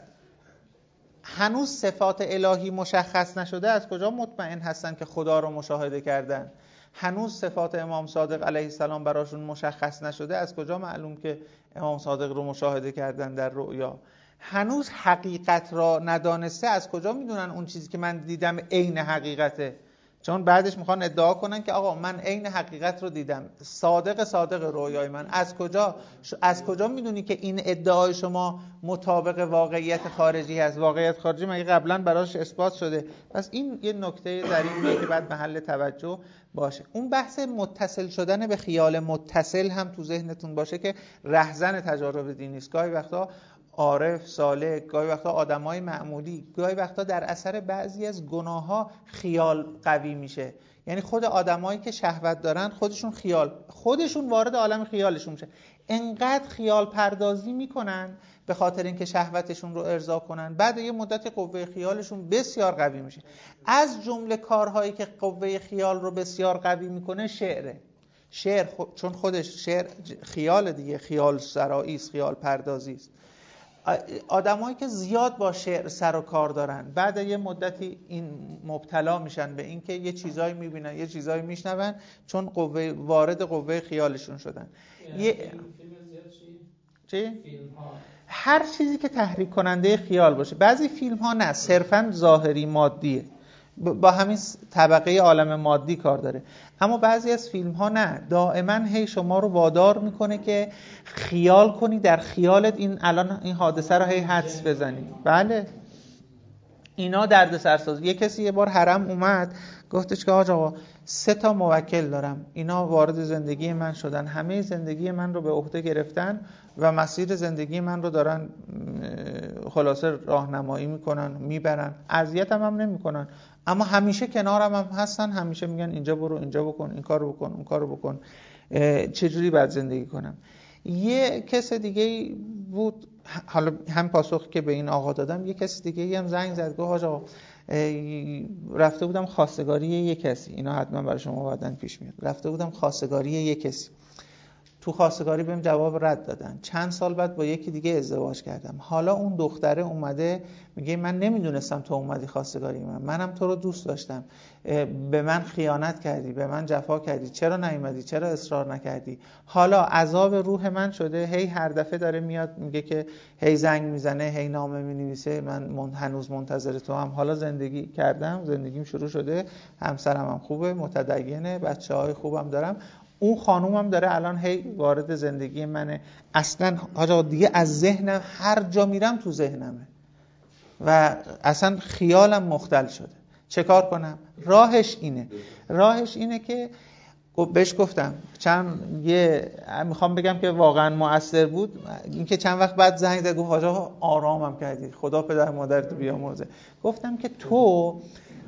هنوز صفات الهی مشخص نشده، از کجا مطمئن هستن که خدا رو مشاهده کردن؟ هنوز صفات امام صادق علیه السلام براشون مشخص نشده، از کجا معلوم که امام صادق رو مشاهده کردن در رؤیا؟ هنوز حقیقت را ندانسته، از کجا میدونن اون چیزی که من دیدم عین حقیقته؟ چون بعدش میخوان ادعا کنن که آقا من عین حقیقت رو دیدم، صادق صادق رویای من. از کجا از کجا میدونی که این ادعای شما مطابق واقعیت خارجی هست؟ واقعیت خارجی مگه قبلا براش اثبات شده؟ پس این یه نکته ظریفیه که بعد محل توجه باشه. اون بحث متصل شدن به خیال متصل هم تو ذهنتون باشه که رهزن تجارب دینی است. گاهی وقتا عارف، صالح، گاهی وقتا آدمای معمولی، گاهی وقتا در اثر بعضی از گناه‌ها خیال قوی میشه. یعنی خود آدمایی که شهوت دارن خودشون خیال خودشون وارد عالم خیالشون میشه، انقدر خیال پردازی میکنن به خاطر اینکه شهوتشون رو ارضا کنن، بعد یه مدت قوه خیالشون بسیار قوی میشه. از جمله کارهایی که قوه خیال رو بسیار قوی میکنه شعره. شعر خود، چون خودش شعر خیال دیگه، خیال سرایی است، خیال پردازی است. آدمایی که زیاد با شعر سر و کار دارن بعد یه مدتی این مبتلا میشن به این که یه چیزایی میبینن یه چیزایی میشنون، چون قوه وارد قوه خیالشون شدن. یه فیلم زیاد چی؟ چی؟ فیلم ها. هر چیزی که تحریک کننده خیال باشه. بعضی فیلم ها نه، صرفاً ظاهری مادیه، با همین طبقه عالم مادی کار داره. اما بعضی از فیلم ها نه، دائما هی شما رو وادار میکنه که خیال کنی، در خیالت این الان این حادثه رو هی حدس بزنی. بله اینا درد سرساز. یه کسی یه بار حرم اومد گفتش که حاج آقا سه تا موکل دارم، اینا وارد زندگی من شدن، همه زندگی من رو به عهده گرفتن و مسیر زندگی من رو دارن خلاصه راهنمایی میکنن، میبرن، اذیتم هم نمیکنن، اما همیشه کنارم هم هستن، همیشه میگن اینجا برو، اینجا بکن، این کارو بکن، اون کارو بکن، چجوری باید زندگی کنم. یه کس دیگه بود، حالا هم پاسخ که به این آقا دادم، یه کس دیگه هم زنگ زد گفت حاج آقا رفته بودم خواستگاری یک کسی، اینا حتما برای شما بعداً پیش میاد، رفته بودم خواستگاری یک کسی، تو خواستگاری بهم جواب رد دادن، چند سال بعد با یکی دیگه ازدواج کردم، حالا اون دختره اومده میگه من نمیدونستم تو اومدی خواستگاری من، منم تو رو دوست داشتم، به من خیانت کردی، به من جفا کردی، چرا نیومدی، چرا اصرار نکردی؟ حالا عذاب روح من شده، هی هر دفعه داره میاد میگه که هی زنگ میزنه، هی نامه مینویسه، من من هنوز منتظر تو هم. حالا زندگی کردم، زندگیم شروع شده، همسرم هم خوبه، متدینه، بچه‌های خوبم دارم، اون خانومم داره الان هی وارد زندگی منه. اصلا حاجا دیگه از ذهنم هر جا میرم تو ذهنمه و اصلا خیالم مختل شده. چه کار کنم؟ راهش اینه راهش اینه که بهش گفتم چند یه میخوام بگم که واقعا مؤثر بود این که چند وقت بعد زنگ زد گفت حاجا آرامم کردی، خدا پدر مادرت بیامرزه. گفتم که تو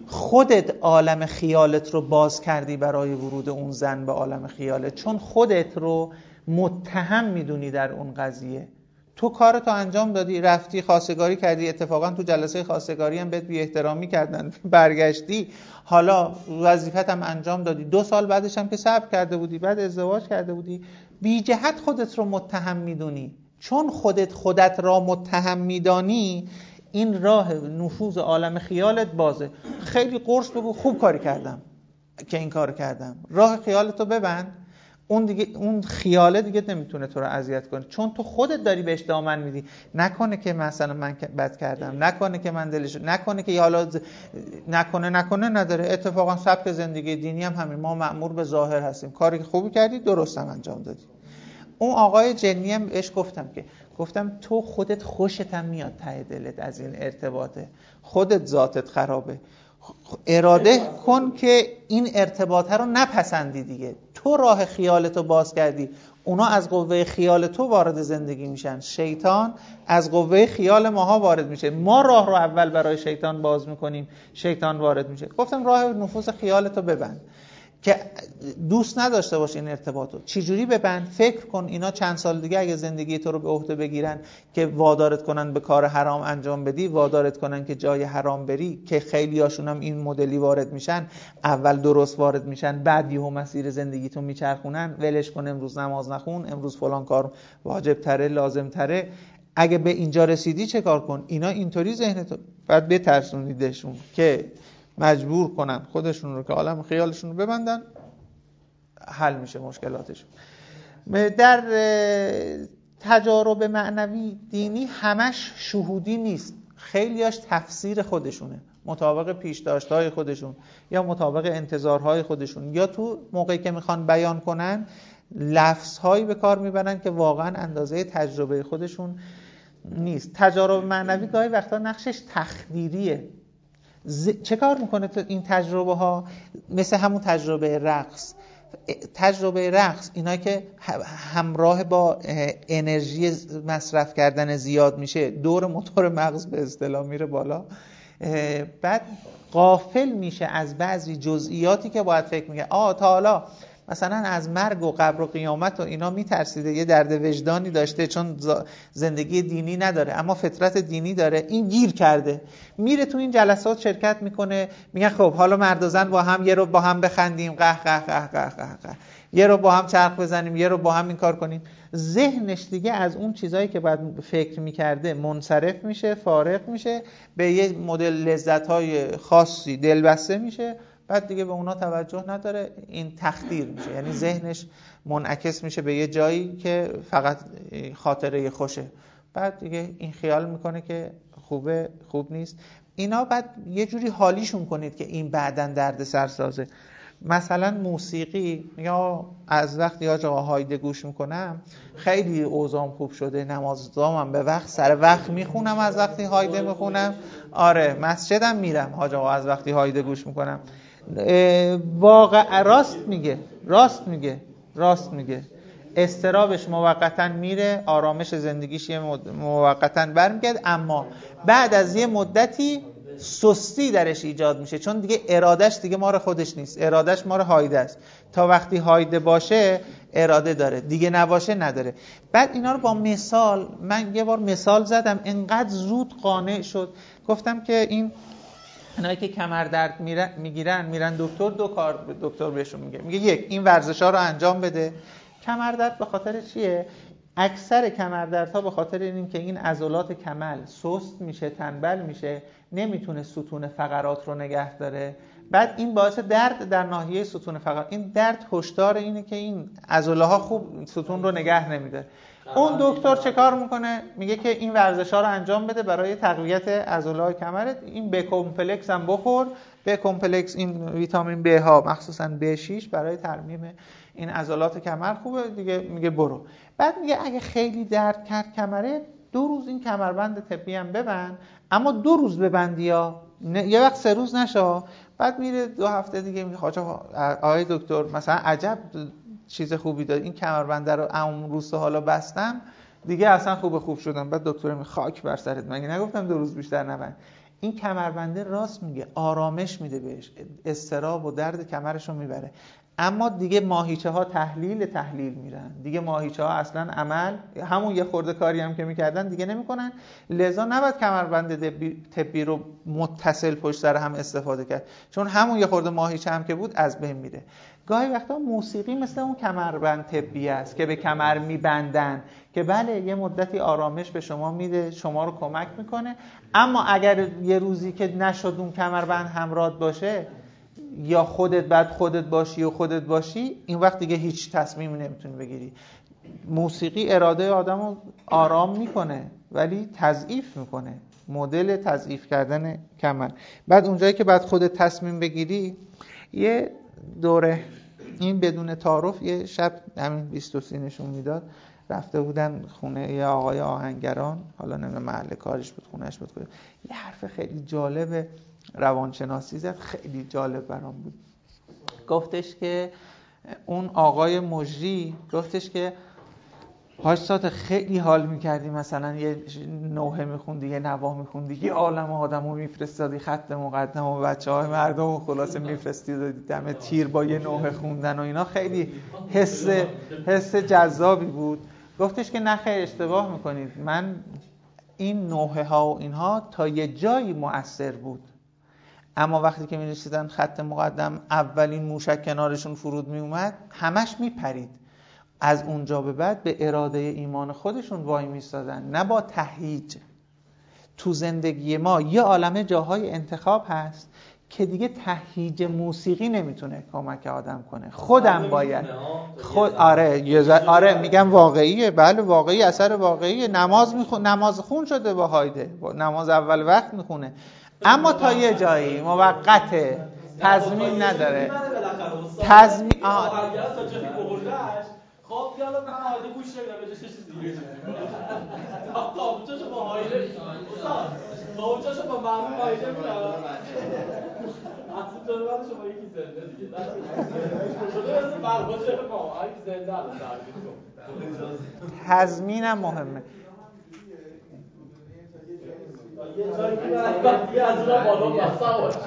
خودت عالم خیالت رو باز کردی برای ورود اون زن به عالم خیالت، چون خودت رو متهم میدونی در اون قضیه. تو کارتو انجام دادی، رفتی خواستگاری کردی، اتفاقا تو جلسه خواستگاری هم بهت بی احترامی کردن، برگشتی، حالا وظیفت هم انجام دادی، دو سال بعدش هم که صبر کرده بودی، بعد ازدواج کرده بودی، بی جهت خودت رو متهم میدونی. چون خودت خودت را متهم میدانی، این راه نفوذ عالم خیالت بازه. خیلی قرص بگو خوب کاری کردم که این کار کردم، راه خیالتو ببند، اون دیگه اون خیاله دیگه نمیتونه تو رو اذیت کنه، چون تو خودت داری بهش دامن میدی. نکنه که مثلا من بد کردم، نکنه که من دلش، نکنه که حالا نکنه نکنه نداره. اتفاقا سبک زندگی دینی هم همین، ما مأمور به ظاهر هستیم، کاری که خوبی کردی درست هم انجام دادی. اون آقای جنی هم بهش گفتم که گفتم تو خودت خوشت هم میاد ته دلت از این ارتباطه، خودت ذاتت خرابه، اراده کن که این ارتباطه رو نپسندی دیگه. تو راه خیالتو باز کردی، اونا از قوه خیال تو وارد زندگی میشن، شیطان از قوه خیال ماها وارد میشه، ما راه رو اول برای شیطان باز میکنیم، شیطان وارد میشه. گفتم راه نفوذ خیالتو ببند که دوست نداشته باش این ارتباطو. چی جوری ببند؟ فکر کن اینا چند سال دیگه اگه زندگی تو رو به عهده بگیرن که وادارت کنن به کار حرام انجام بدی، وادارت کنن که جای حرام بری، که خیلی هاشون هم این مدلی وارد میشن، اول درست وارد میشن، بعد یهو مسیر زندگیتون میچرخونن، ولش کن امروز نماز نخون، امروز فلان کار واجب تره، لازم تره. اگه به اینجا رسیدی چه کار کن؟ اینا اینطوری ذهنتو بعد بترسونیدشون که مجبور کنن خودشون رو که عالم خیالشون رو ببندن، حل میشه مشکلاتشون. در تجارب معنوی دینی همش شهودی نیست، خیلیاش تفسیر خودشونه، مطابق پیشداشت‌های خودشون یا مطابق انتظارهای خودشون، یا تو موقعی که میخوان بیان کنن لفظهایی به کار میبرن که واقعا اندازه تجربه خودشون نیست. تجارب معنوی گاهی وقتا نقشش تخدیریه. ز... چه کار میکنه تو این تجربه ها؟ مثل همون تجربه رقص. تجربه رقص اینا که همراه با انرژی مصرف کردن زیاد میشه، دور موتور مغز به اصطلاح میره بالا، بعد غافل میشه از بعضی جزئیاتی که باید فکر میگه. آه تا حالا مثلا از مرگ و قبر و قیامت و اینا میترسیده، یه درد وجدانی داشته چون زندگی دینی نداره اما فطرت دینی داره، این گیر کرده، میره تو این جلسات شرکت میکنه، میگن خب حالا مرد و زن با هم یه رو با هم بخندیم، قه قه قه قه قه قه، یه رو با هم چرخ بزنیم، یه رو با هم این کار کنیم. ذهنش دیگه از اون چیزایی که بعد فکر میکرده منصرف میشه، فارغ میشه، به یه مدل لذت‌های خاصی دلبسته میشه، بعد دیگه به اونا توجه نداره، این تخدیر میشه، یعنی ذهنش منعکس میشه به یه جایی که فقط خاطره خوشه، بعد دیگه این خیال میکنه که خوبه، خوب نیست. اینا بعد یه جوری حالیشون کنید که این بعدن درد سر سازه. مثلا موسیقی، میگم از وقتی حاج آقا هایده گوش میکنم خیلی اوضاعم خوب شده، نمازامم به وقت سر وقت میخونم از وقتی هایده میخونم، آره مسجدم میرم حاج آقا از وقتی هایده گوش میکنم. واقعا راست میگه، راست میگه، راست میگه. استرابش موقتاً میره، آرامش زندگیش یه موقتاً برمیگرده، اما بعد از یه مدتی سستی درش ایجاد میشه، چون دیگه ارادش دیگه مار خودش نیست، ارادش مار هایده است. تا وقتی هایده باشه اراده داره، دیگه نباشه نداره. بعد اینا رو با مثال، من یه بار مثال زدم انقدر زود قانع شد، گفتم که این اینایی که کمر درد میگیرن میرن دکتر، دو کار دکتر بهشون میگه، میگه یک این ورزشا رو انجام بده. کمر درد به خاطر چیه؟ اکثر کمر دردها به خاطر اینه که این عضلات کمر سست میشه، تنبل میشه، نمیتونه ستون فقرات رو نگه داره، بعد این باعث درد در ناحیه ستون فقرات. این درد هشدار اینه که این عضله ها خوب ستون رو نگه نمیداره. اون دکتر چه کار میکنه؟ میگه که این ورزش‌ها رو انجام بده برای تقویت عضله‌های کمرت، این ب کمپلکس هم بخور، ب کمپلکس این ویتامین ب ها مخصوصا ب شش برای ترمیم این عضلات کمر خوبه دیگه. میگه برو. بعد میگه اگه خیلی درد کرد کمره، دو روز این کمربند طبی هم ببند، اما دو روز ببندی یا یه وقت سه روز نشه. بعد میره دو هفته دیگه میگه حاج آقای دکتر مثلا عجب چیز خوبی داد، این کمربند رو اون روز حالا بستم دیگه اصلا خوب خوب شدم. بعد دکتر می خاک بر سرت، مگه نگفتم دو روز بیشتر نبند؟ این کمربنده راست میگه، آرامش میده بهش، اضطراب و درد کمرش رو میبره. اما دیگه ماهیچه ها تحلیل تحلیل میرن، دیگه ماهیچه ها اصلا عمل، همون یه خورده کاری هم که میکردن دیگه نمیکنن. لذا نباید کمربند طبی رو متصل پشت سر هم استفاده کرد، چون همون یه خورده ماهیچه هم که بود از بین میره. گاهی وقتا موسیقی مثل اون کمربند طبی است که به کمر میبندن که بله یه مدتی آرامش به شما میده، شما رو کمک میکنه، اما اگر یه روزی که نشد اون کمربند همراهت باشه یا خودت بعد خودت باشی و خودت باشی، این وقت دیگه هیچ تصمیمی نمیتونی بگیری. موسیقی اراده آدم رو آرام میکنه ولی تضعیف میکنه، مدل تضعیف کردن کمر. بعد اونجایی که بعد خودت تصمیم بگیری، یه دوره این بدون تعارف یه شب همین بیست و سی نشون میداد، رفته بودن خونه یه آقای آهنگران، حالا نمیدونم محل کارش بود خونهش بود، یه حرف خیلی جالب روانشناسی زد، خیلی جالب برام بود. گفتش که اون آقای مجری گفتش که هاش ساعت خیلی حال میکردی، مثلا یه نوحه میخوندی، یه نوا میخوندی، یه عالم آدمو میفرستادی خط مقدم و بچه های مردم و خلاصه میفرستی دم تیر با یه نوحه خوندن و اینا، خیلی حس حس جذابی بود. گفتش که نخیر اشتباه میکنید، من این نوحه ها و اینها تا یه جایی مؤثر بود، اما وقتی که میرسیدن خط مقدم اولین موشک کنارشون فرود میومد همش میپرید. از اونجا به بعد به اراده ایمان خودشون وای میستادن، نه با تهییج. تو زندگی ما یه عالمه جاهای انتخاب هست که دیگه تهییج موسیقی نمیتونه کمک آدم کنه، خودم باید خود آره یه آره میگم واقعیه، بله واقعی، اثر واقعیه. نماز میخون، نماز خون شده با هایده، نماز اول وقت میخونه، اما تا یه جایی موقته، تضمین نداره. تضمین آه خب یالا من هایده گوش نمیدم بجاش چیز دیگه تابوچاشو با هایده استاد تابوچاشو با معمول هایده میدم اصلا جلو بعد شما یکی زنده دیگه شده مثل برباشه ما هایی زنده الان تضمینم مهمه. یه جایی که من دیگه از اونها بالا بسته باشی.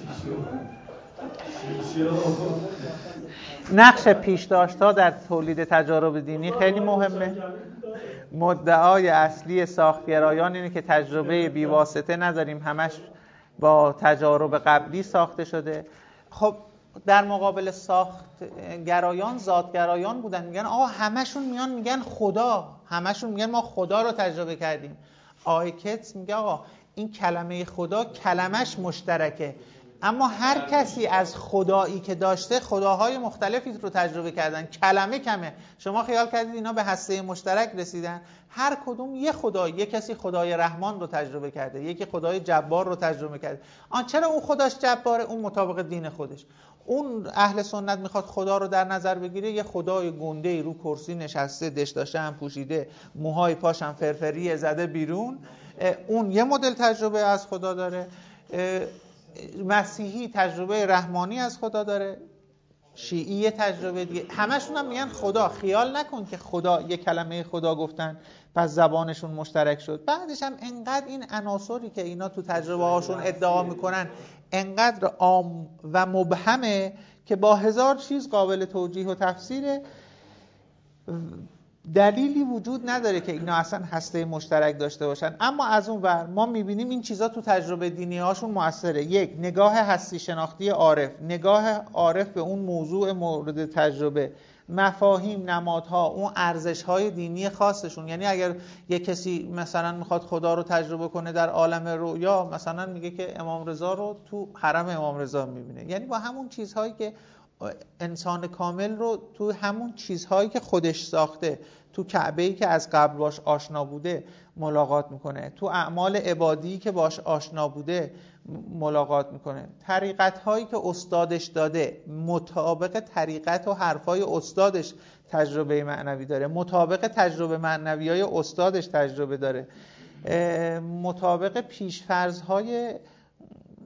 نقش پیشداشت‌ها در تولید تجارب دینی خیلی مهمه. مدعای اصلی ساختگرایان اینه که تجربه بیواسطه نداریم، همش با تجارب قبلی ساخته شده. خب در مقابل ساختگرایان ذاتگرایان بودن، میگن آقا همشون میان میگن خدا، همشون میگن ما خدا رو تجربه کردیم. آقای کتس میگه آقا این کلمه خدا کلمش مشترکه، اما هر کسی از خدایی که داشته خداهای مختلفی رو تجربه کردن، کلمه کمه. شما خیال کردید اینا به هسته مشترک رسیدن؟ هر کدوم یه خدا، یک کسی خدای رحمان رو تجربه کرده، یکی خدای جبار رو تجربه کرده. آن چرا اون خداش جباره؟ اون مطابق دین خودش. اون اهل سنت میخواد خدا رو در نظر بگیره، یه خدای گنده رو کرسی نشسته، دشداشه هم پوشیده، موهای پاش هم فرفری زده بیرون، اون یه مدل تجربه از خدا داره. مسیحی تجربه رحمانی از خدا داره، شیعی تجربه دیگه، همشون هم میگن خدا. خیال نکن که خدا، یک کلمه خدا گفتن پس زبانشون مشترک شد. بعدش هم انقدر این عناصری که اینا تو تجربه هاشون ادعا میکنن انقدر عام و مبهمه که با هزار چیز قابل توجیه و تفسیره. دلیلی وجود نداره که اینا اصلا هسته مشترک داشته باشن. اما از اون ور ما میبینیم این چیزا تو تجربه دینی هاشون موثره. یک، نگاه هستی شناختی عارف، نگاه عارف به اون موضوع مورد تجربه، مفاهیم، نمادها، اون ارزش‌های دینی خاصشون. یعنی اگر یک کسی مثلا میخواد خدا رو تجربه کنه در عالم رویا، مثلا میگه که امام رضا رو تو حرم امام رضا میبینه، یعنی با همون چیزهایی که انسان کامل رو تو همون چیزهایی که خودش ساخته، تو کعبه‌ای که از قبل باش آشنا بوده ملاقات میکنه، تو اعمال عبادی که باش آشنا بوده ملاقات میکنه، طریقت‌هایی که استادش داده مطابق طریقت و حرفای استادش تجربه معنوی داره، مطابق تجربه معنوی‌های استادش تجربه داره، مطابق پیش‌فرض‌های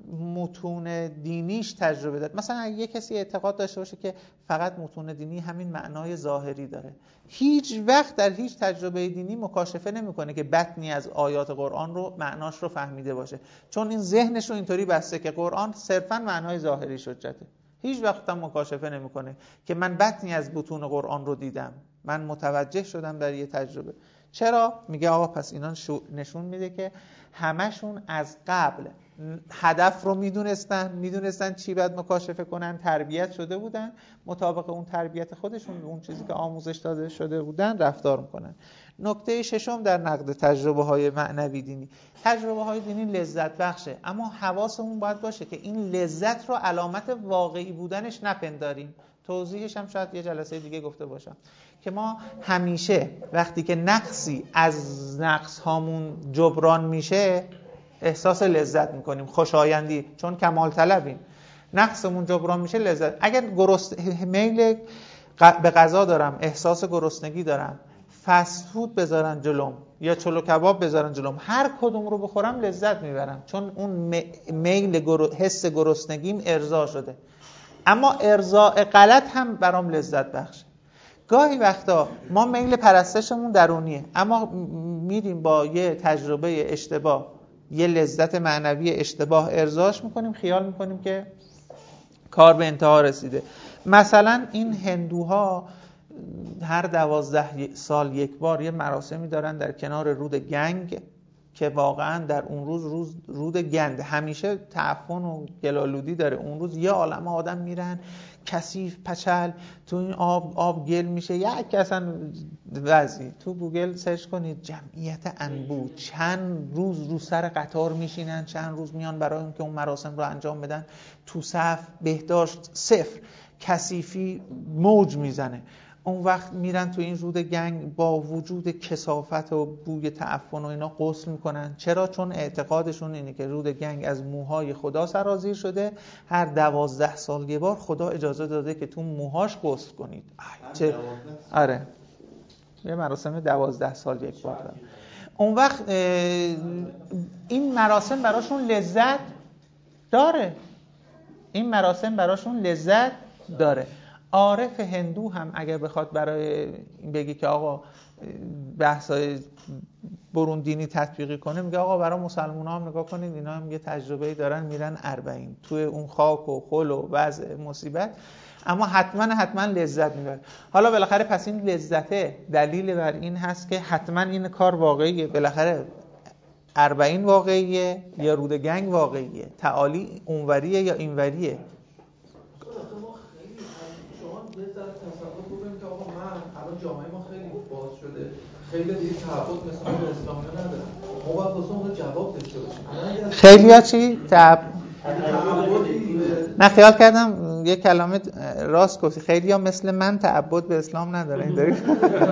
متون دینیش تجربه داره. مثلا یه کسی اعتقاد داشته باشه که فقط متون دینی همین معنای ظاهری داره، هیچ وقت در هیچ تجربه دینی مکاشفه نمیکنه که بطنی از آیات قرآن رو معناش رو فهمیده باشه، چون این ذهنش رو اینطوری بسته که قرآن صرفاً معنای ظاهری حجته. هیچ وقت هم مکاشفه نمیکنه که من بطنی از بطون قرآن رو دیدم، من متوجه شدم در یه تجربه. چرا؟ میگه آقا پس اینا نشون میده که همشون از قبل هدف رو میدونستن، میدونستن چی باید مکاشفه کنن، تربیت شده بودن، مطابق اون تربیت خودشون، اون چیزی که آموزش داده شده بودن رفتار میکنن. نکته ششم در نقد تجربه های معنوی دینی، تجربه های دینی لذت بخشه، اما حواسمون باید باشه که این لذت رو علامت واقعی بودنش نپنداریم. توضیحش هم شاید یه جلسه دیگه گفته باشم که ما همیشه وقتی که نقصی از نقص هامون جبران میشه احساس لذت میکنیم، خوشایندی، چون کمال طلبیم. نقصمون جبران میشه لذت. اگر گرسنه میل به غذا دارم، احساس گرسنگی دارم، فست فود بذارن جلوم یا چلو کباب بذارن جلوم، هر کدوم رو بخورم لذت میبرم، چون اون میل گر... حس گرسنگیم ارضا شده. اما ارضاء غلط هم برام لذت بخشه. گاهی وقتا ما میل پرستشمون درونیه، اما میریم با یه تجربه اشتباه یه لذت معنوی اشتباه ارضاش میکنیم، خیال میکنیم که کار به انتها رسیده. مثلا این هندوها هر دوازده سال یک بار یه مراسمی دارن در کنار رود گنگ که واقعا در اون روز روز رود گند همیشه تعفن و گلالودی داره. اون روز یه عالمه آدم میرن کثیف پچل تو این آب آب گل میشه. یک اصلا وضعی تو گوگل سرچ کنید جمعیت انبوه، چند روز رو سر قطار میشینن، چند روز میان برای اینکه اون مراسم رو انجام بدن، تو صف بهداشت صفر، کثیفی موج میزنه. اون وقت میرن تو این رود گنگ با وجود کثافت و بوی تعفن و اینا غسل میکنن. چرا؟ چون اعتقادشون اینه که رود گنگ از موهای خدا سرازیر شده، هر دوازده سال یه بار خدا اجازه داده که تو موهاش غسل کنید. چه؟ آره یه مراسم دوازده سال یک بار داره. اون وقت این مراسم براشون لذت داره، این مراسم براشون لذت داره. عارف هندو هم اگر بخواد برای این بگی که آقا بحثای برون دینی تطبیقی کنه، میگه آقا برای مسلمان ها هم نگاه کنید، اینا هم یه تجربه‌ای دارن، میرن اربعین توی اون خاک و خل و وضع مصیبت، اما حتما حتما لذت میبره. حالا بالاخره پس این لذته دلیل بر این هست که حتما این کار واقعیه. بالاخره اربعین واقعیه یا رود گنگ واقعیه، تعالی اونوریه یا اینوریه. یه ذره تصور بکنیم که آقا من الان جامعه ما خیلی باز شده، خیلی دیگه تعهد مثل ما به اسلام ندارن، ما باید واسه اون جواب داشته باشیم. خیلی ها چی؟ تعب نه خیال کردم یه کلمه راست گفتی، خیلی ها مثل من تعبد به اسلام نداره. این داری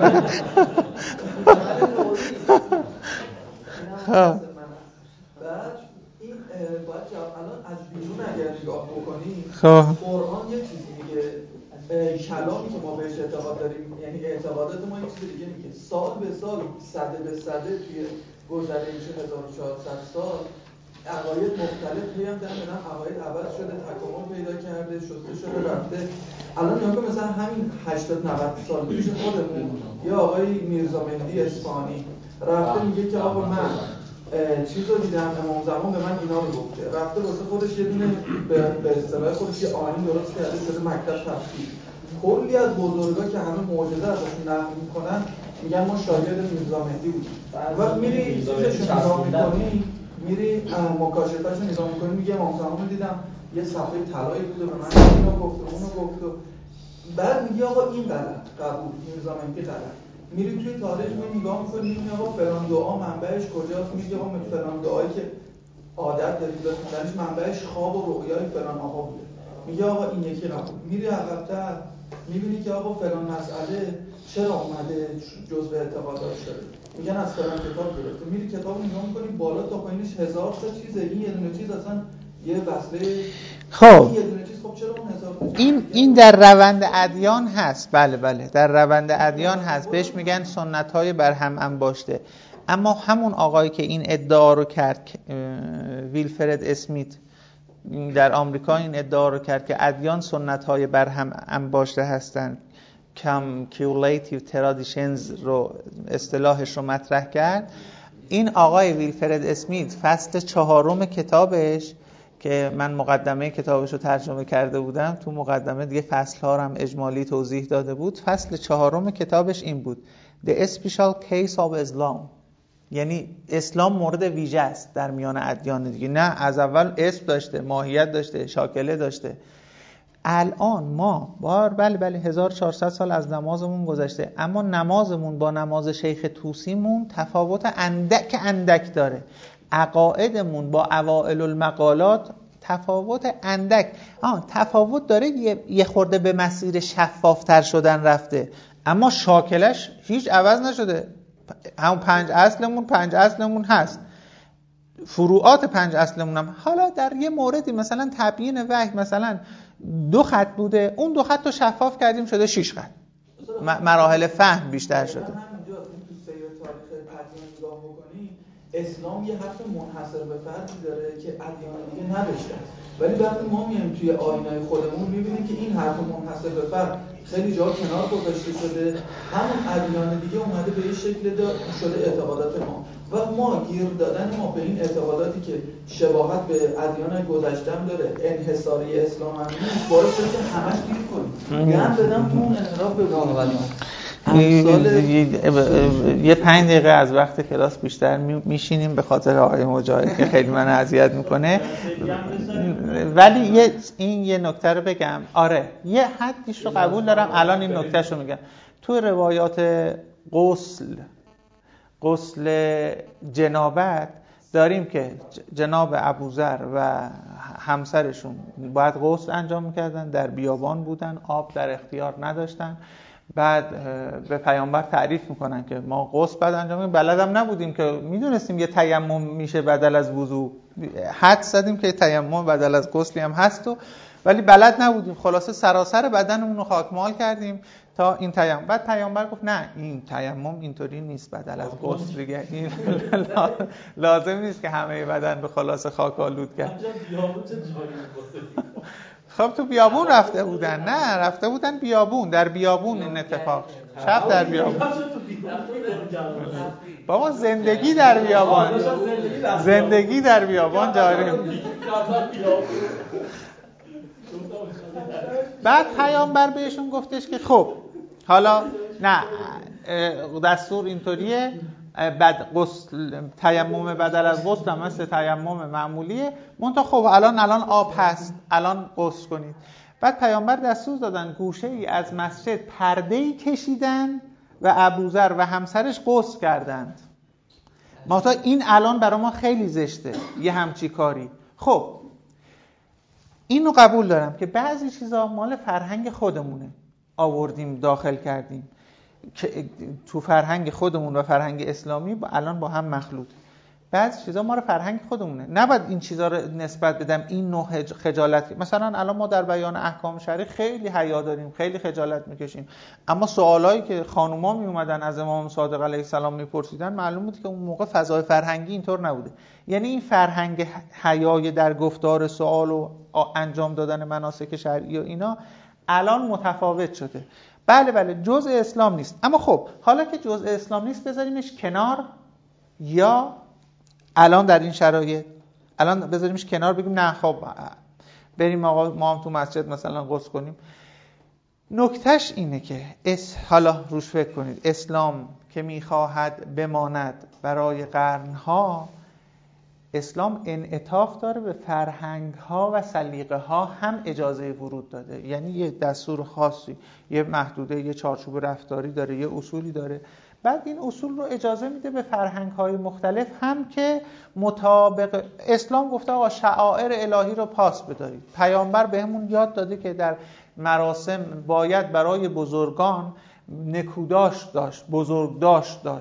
بعد این باید جواب الان از بیرون اگر نگاه بکنیم قرآن یه چیزی میگه، کلامی که ما بهش اعتقاد داریم، یعنی اعتقادات ما یک چیز دیگه میگه. سال به سال، صده به صده توی گذشته هزار و چهارصد سال عقاید مختلف هم دارن، عقاید عوض شده، تکامل پیدا کرده، شسته شده، رفته. الان نگاه مثلا همین هشتاد نود سال پیش خودمون یا آقای میرزا مهدی اصفهانی رفته میگه که آقا من چیز رو دیدم، امام زمان به من اینا رو گفته، رفته واسه خودش یه دونه به اصطلاح خودش یه آیین درست کرده شده مکتب تفسیر. کلی از بزرگا که همه معجزه ازشون نقل میکنن میگن ما شاگرد میرزا مهدی بودیم. وقت میری چیزشو نگاه میکنی، میری مکاشفه‌شو نگاه میکنی، میگه امام زمان دیدم یه صفحه طلایی بوده به من اینو گفت و اونو گفت، بعد میگه آقا این غلط، قبول، میرزا مهدی غلط. میری توی تاریخ می نگاه می‌کنی، میگه آقا فلان دعا منبعش کجاست، میگه آقا فلان دعایی که عادت دارید بخونیدش منبعش خواب و رؤیای فلان آقا بوده. میگه آقا این یکی قبول. میری عقب‌تر میبینی که آقا فلان مسئله چرا اومده جزء اعتقادات شده، میگن از فلان کتاب گرفته. میری کتابو نگاه می‌کنی بالا تا پایینش هزار تا چیزه، این یه دونه چیز اصلا یه وصله. خب این یه دونه چیز خب چرا اون هزار تا این این در روند ادیان هست. بله بله در روند ادیان هست، بهش میگن سنت‌های برهم انباشته. اما همون آقایی که این ادعا رو کرد، ویلفرد اسمیت، در آمریکا این ادعا رو کرد که ادیان سنت‌های برهم انباشته هستند، cumulative traditions رو اصطلاحش رو مطرح کرد. این آقای ویلفرد اسمیت فصل چهارم کتابش که من مقدمه کتابش رو ترجمه کرده بودم، تو مقدمه دیگه فصل‌ها رو هم اجمالی توضیح داده بود. فصل چهارم کتابش این بود: The Special Case of Islam، یعنی اسلام مورد ویژه است در میان ادیان دیگه. نه از اول اسم داشته، ماهیت داشته، شاکله داشته. الان ما بار بله بله هزار و چهارصد سال از نمازمون گذشته، اما نمازمون با نماز شیخ طوسیمون تفاوت اندک اندک داره. عقایدمون با اوائل المقالات تفاوت اندک آه تفاوت داره، یه, یه خورده به مسیر شفافتر شدن رفته، اما شاکلش هیچ عوض نشده. همون پنج اصلمون پنج اصلمون هست، فروعات پنج اصلمون هم. حالا در یه موردی مثلا تبیین وحی مثلا دو خط بوده، اون دو خط رو شفاف کردیم شده شش خط، مراحل فهم بیشتر شده. همینجا تو سیر تاریخ ادیان نگاه بکنی، اسلام یه حرف منحصر به فردی داره که ادیان دیگه نداشتن، ولی وقتی ما میایم توی آینه خودمون میبینیم که این حرف منحصر به فرد خیلی جا کنار گذاشته شده، همون ادیان دیگه اومده به یه شکل شده اعتقادات ما و ما گیر دادن ما به این اعتقاداتی که شباهت به ادیان گذشته‌ام داره، انحصاری اسلام هم نیست، باعث شده که همش گیر کنیم. گند دادم تو اون انحراف به یه پنج دقیقه از وقت کلاس بیشتر میشینیم به خاطر آقای مجاهد که خیلی من اذیت میکنه. ولی یه این یه نکته رو بگم، آره یه حدیش رو قبول دارم، الان این نکتهش رو میگم. تو روایات غسل غسل جنابت داریم که جناب ابوذر و همسرشون باید غسل انجام میکردن، در بیابان بودن، آب در اختیار نداشتن. بعد به پیامبر تعریف میکنن که ما غسل بعد انجام میدیم، بلدم نبودیم که میدونستیم یه تیمم میشه بدل از وضو، حد زدیم که تیمم بدل از غسلی هم هست و ولی بلد نبودیم، خلاصه سراسر بدنمون رو خاکمال کردیم تا این تیمم. بعد پیامبر گفت نه این تیمم اینطوری نیست، بدل از غسل دیگه این لازم نیست که همه بدن به خلاصه خاک آلود کرد. خب تو بیابون رفته بودن، نه رفته بودن بیابون، در بیابون این اتفاق شب در بیابون. بابا زندگی در بیابان، زندگی در بیابان جاری. بعد پیامبر بهشون گفتش که خب حالا نه دستور اینطوریه، بعد غسل تیمم بدل از غسل هم مثل تیمم معمولیه، منتها خب الان الان آب هست، الان غسل کنید. بعد پیامبر دستور دادن گوشه‌ای از مسجد پرده‌ای کشیدن و ابوذر و همسرش غسل کردند. ما تا این الان برای ما خیلی زشته یه همچی کاری. خب اینو قبول دارم که بعضی چیزا مال فرهنگ خودمونه، آوردیم داخل کردیم که تو فرهنگ خودمون و فرهنگ اسلامی با الان با هم مخلوط. بعضی چیزا ما رو فرهنگ خودمونه، نباید این چیزا رو نسبت بدم این نوع خجالت. مثلا الان ما در بیان احکام شرعی خیلی حیا داریم، خیلی خجالت میکشیم، اما سوالایی که خانوما می اومدن از امام صادق علیه السلام میپرسیدن معلوم بود که اون موقع فضای فرهنگی اینطور نبوده. یعنی این فرهنگ حیای در گفتار سوال و انجام دادن مناسک شرعی و اینا الان متفاوت شده. بله بله جزء اسلام نیست، اما خب حالا که جزء اسلام نیست بذاریمش کنار، یا الان در این شرایط الان بذاریمش کنار بگیم نه خب بریم آقا ما هم تو مسجد مثلا غسل کنیم. نکتهش اینه که اس حالا روش فکر کنید، اسلام که میخواهد بماند برای قرنها، اسلام انعطاف داره به فرهنگ‌ها و سلیقه‌ها هم اجازه ورود داده. یعنی یه دستور خاصی، یه محدوده، یه چارچوب رفتاری داره، یه اصولی داره. بعد این اصول رو اجازه میده به فرهنگ‌های مختلف هم که مطابق اسلام گفته آقا شعائر الهی رو پاس بدارید. پیامبر بهمون یاد داده که در مراسم باید برای بزرگان نکوداشت داشت، بزرگداشت داشت.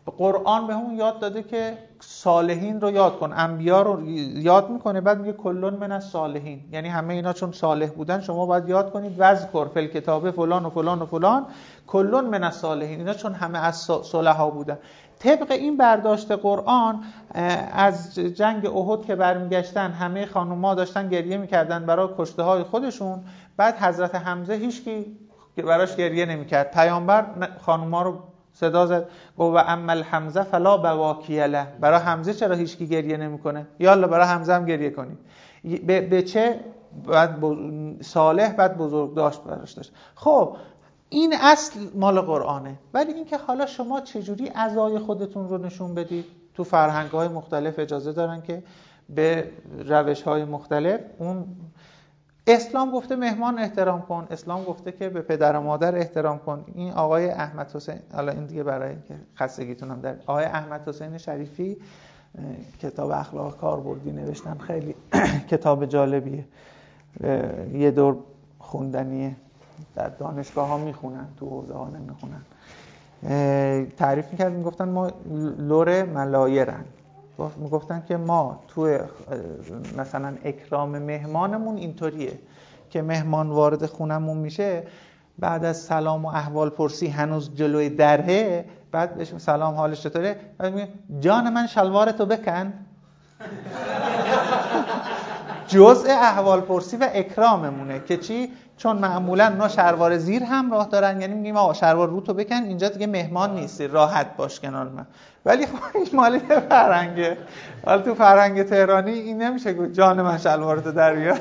قرآن به همون یاد داده که صالحین رو یاد کن، انبیا رو یاد میکنه، بعد میگه کلون من از صالحین، یعنی همه اینا چون صالح بودن شما باید یاد کنید وذکر فی الکتاب فلان و فلان و فلان کلون من از صالحین، اینا چون همه از صلحا بودن. طبق این برداشت قرآن از جنگ احد که برمیگشتن همه خانوما داشتن گریه میکردن برای کشته های خودشون، بعد حضرت حمزه هیچکی براش گریه نمیکرد، پیامبر خانوما رو صدا زد و اما الحمزه فلا بواکی له، برای حمزه چرا هیچکی گریه نمیکنه؟ یالا برای حمزه هم گریه کنید. به, به چه بعد صالح بعد بزرگ داشت براش داشت. خب این اصل مال قرآنه، ولی اینکه حالا شما چجوری عزای خودتون رو نشون بدید، تو فرهنگ‌های مختلف اجازه دارن که به روش‌های مختلف. اون اسلام گفته مهمان احترام کن، اسلام گفته که به پدر و مادر احترام کن. این آقای احمد حسین، حالا این دیگه برای که خستگیتونم در آقای احمد حسین شریفی کتاب اخلاق کاربردی نوشتن، خیلی کتاب جالبیه، یه دور خوندنیه، در دانشگاه ها میخونن، تو حوزه ها نمیخونن. تعریف میکرد، میگفتن ما لور ملایرن، میگفتن که ما تو مثلا اکرام مهمانمون اینطوریه که مهمان وارد خونمون میشه، بعد از سلام و احوال پرسی هنوز جلوی دره، بعد بهش سلام حالش چطوره، بعد میگه جان من شلوارتو بکن. جزء احوال پرسی و اکراممونه که چی؟ چون معمولا اونا شلوار زیر هم راه دارن، یعنی میگیم آقا شلوار رو تو بکن، اینجا دیگه مهمان نیستی، راحت باش کنار من. ولی خب این مال فرهنگه، ولی تو فرهنگ تهرانی این نمیشه گفت جان من شلوارتو در بیار.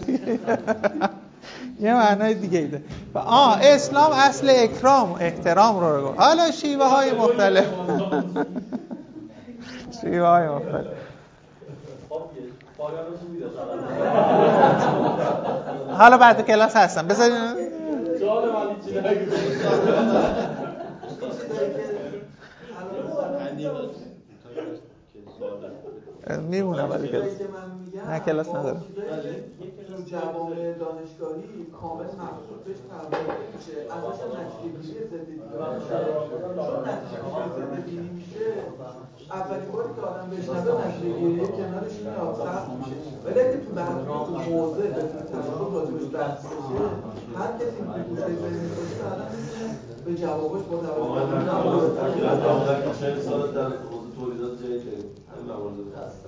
یه معنای دیگه ایده. و آه اسلام اصل اکرام و احترام رو گفت. حالا شیوه های مختلف شیوه های مختلف حالا بعد کلاس هستم بذارین جان من چی نگید میمونم ولی کلاس نه کلاس ندارم. جوامع دانشگاهی کامل مخصوص بهش توجه میشه، ازش نتیجه گیری ضد دینی چون نتیجه گیری ضد دینی میشه، اولین باری که آدم بشنوه نتیجه گیری کنارش میاد سخت میشه، ولی اگه تو بحث تو موضوع به تناسب راجبش بحث بشه، هر کسی که گوشه ذهنی باشه آدم میتونه به جوابش با توجه به چهل سال در حوزه تولیدات جدید همین موارد هستن.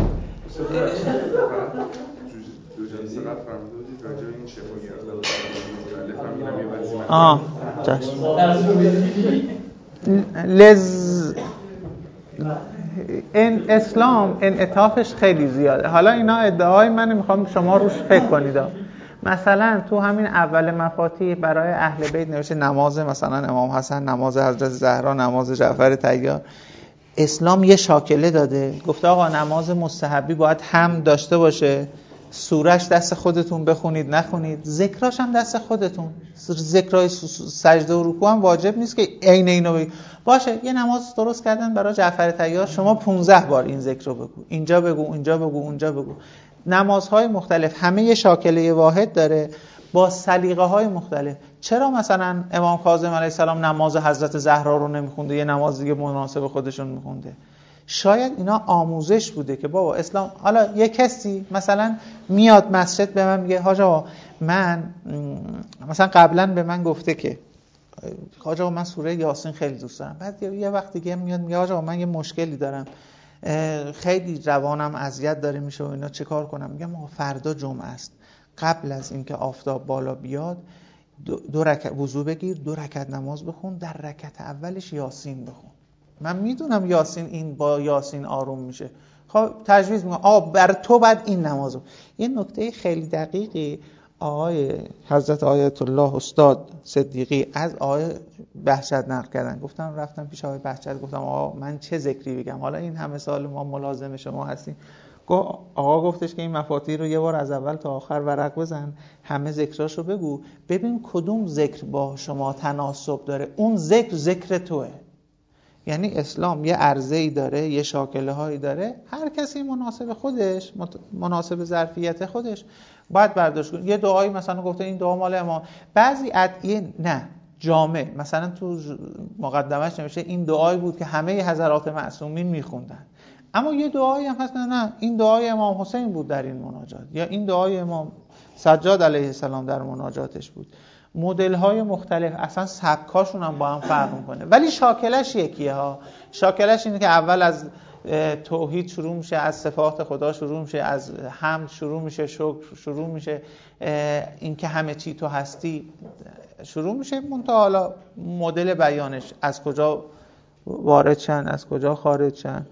دوجان سقط فرموده بودید راجع به این شبهیات مختلف هم اینم یه وزیمه آه جشن لز این اسلام انعطافش خیلی زیاده. حالا اینا ادعای من، میخوام شما روش فکر کنید. مثلا تو همین اول مفاتیح برای اهل بیت نوشته نماز مثلا امام حسن، نماز حضرت زهرا، نماز جعفر طیار. اسلام یه شاکله داده، گفته آقا نماز مستحبی باید هم داشته باشه، سورش دست خودتون بخونید نخونید، ذکراش هم دست خودتون، ذکرای سجده و رکوع هم واجب نیست که عین اینو بگید. باشه یه نماز درست کردن برای جعفر طیار، شما پانزده بار این ذکر رو بگو، اینجا بگو، اینجا بگو، اونجا بگو. نمازهای مختلف همه یه شاکله واحد داره با سلیقه‌های مختلف. چرا مثلا امام کاظم علیه السلام نماز حضرت زهرا رو نمیخونده، یه نماز دیگه مناسب خودشون میخونده؟ شاید اینا آموزش بوده که بابا اسلام. حالا یه کسی مثلا میاد مسجد به من میگه حاج آقا من مثلا قبلا به من گفته که حاج آقا من سوره یاسین خیلی دوست دارم، بعد یه وقت دیگه میاد میگه حاج آقا من یه مشکلی دارم، خیلی روانم اذیت داره میشه و اینا، چه کار کنم؟ میگم آقا فردا جمعه است، قبل از اینکه آفتاب بالا بیاد دو, دو رکعت وضو بگیر، دو رکعت نماز بخون، در رکعت اولش یاسین بخون. من میدونم یاسین این با یاسین آروم میشه، خب تجویز میکنم آقا بر تو بعد این نمازو. یه نکته خیلی دقیقی آقای حضرت آیت الله استاد صدیقی از آقای بهجت نقل کردن. گفتم رفتم پیش آقای بهجت گفتم آقا من چه ذکری بگم، حالا این همه سال ما ملازم شما هستیم. آقا گفتش که این مفاتیح رو یه بار از اول تا آخر ورق بزن، همه ذکراشو بگو، ببین کدوم ذکر با شما تناسب داره، اون ذکر ذکر توئه. یعنی اسلام یه عرضه‌ای داره، یه شاکله‌هایی داره، هر کسی مناسب خودش، مناسب ظرفیت خودش باید برداشت کنه. یه دعایی مثلا گفته این دعا مال امام، بعضی ادعیه نه، جامع. مثلا تو مقدمش نوشته این دعایی بود که همه حضرات معصومین میخوندن، اما یه دعایی هم هست نه این دعای امام حسین بود در این مناجات، یا این دعای امام سجاد علیه السلام در مناجاتش بود. مدل های مختلف، اصلا سبکاشون هم با هم فرق میکنه، ولی شاکلش یکیه ها. شاکلش اینه که اول از توحید شروع میشه، از صفات خدا شروع میشه، از حمد شروع میشه، شکر شروع میشه، این که همه چی تو هستی شروع میشه. منتها حالا مدل بیانش از کجا وارد شن، از کجا خارج شن،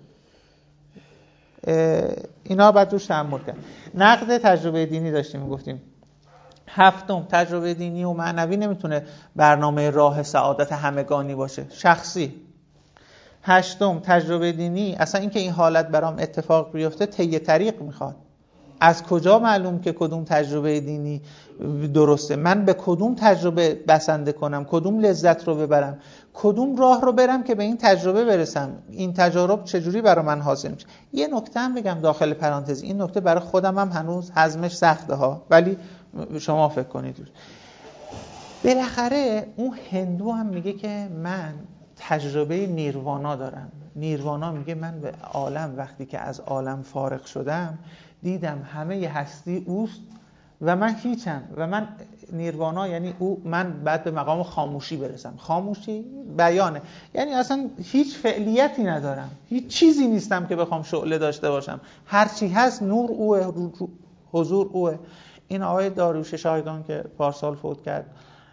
اینا بعد روش تأمل کرد. نقد تجربه دینی داشتیم گفتیم. هفتم، تجربه دینی و معنوی نمیتونه برنامه راه سعادت همگانی باشه، شخصی. هشتم، تجربه دینی اصلا اینکه این حالت برام اتفاق بیفته طی طریق میخواد. از کجا معلوم که کدوم تجربه دینی درسته؟ من به کدوم تجربه بسنده کنم، کدوم لذت رو ببرم، کدوم راه رو برم که به این تجربه برسم، این تجارب چجوری برای من حاصل میشه. یه نکته هم بگم داخل پرانتز، این نکته برای خودم هم هنوز هضمش سخته ها، ولی شما فکر کنید. بالاخره اون هندو هم میگه که من تجربه نیروانا دارم. نیروانا میگه من به عالم وقتی که از عالم فارغ شدم دیدم همه هستی اوست و من هیچم و من نیروانا یعنی او من بعد به مقام خاموشی برسم. خاموشی بیانه، یعنی اصلا هیچ فعلیتی ندارم، هیچ چیزی نیستم که بخوام شعله داشته باشم، هر چی هست نور اوه، حضور اوه. این آقای داریوش شاهدان که پارسال فوت کرد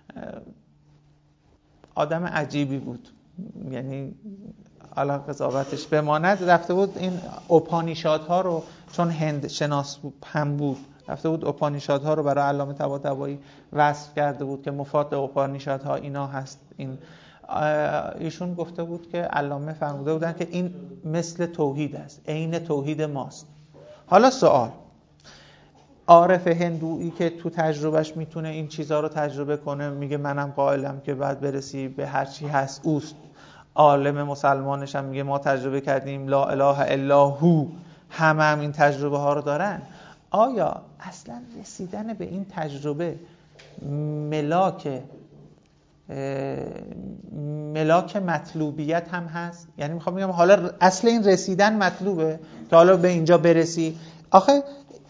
آدم عجیبی بود، یعنی حالا قضاوتش بماند، رفته بود این اپانیشادها رو، چون هند شناس هم بود، رفته بود اپانیشادها رو برای علامه طباطبایی وصف کرده بود که مفاد اپانیشادها اینا هست. این ایشون گفته بود که علامه فرموده بودن که این مثل توحید است، عین توحید ماست. حالا سوال، عارف هندویی که تو تجربهش میتونه این چیزها رو تجربه کنه، میگه منم قائلم که بعد برسی به هر چی هست اوست. عالم مسلمانش هم میگه ما تجربه کردیم لا اله الا هو، همه هم این تجربه ها رو دارن. آیا اصلا رسیدن به این تجربه ملاک ملاک مطلوبیت هم هست؟ یعنی میخوام بگم حالا اصل این رسیدن مطلوبه که حالا به اینجا برسی؟ آخه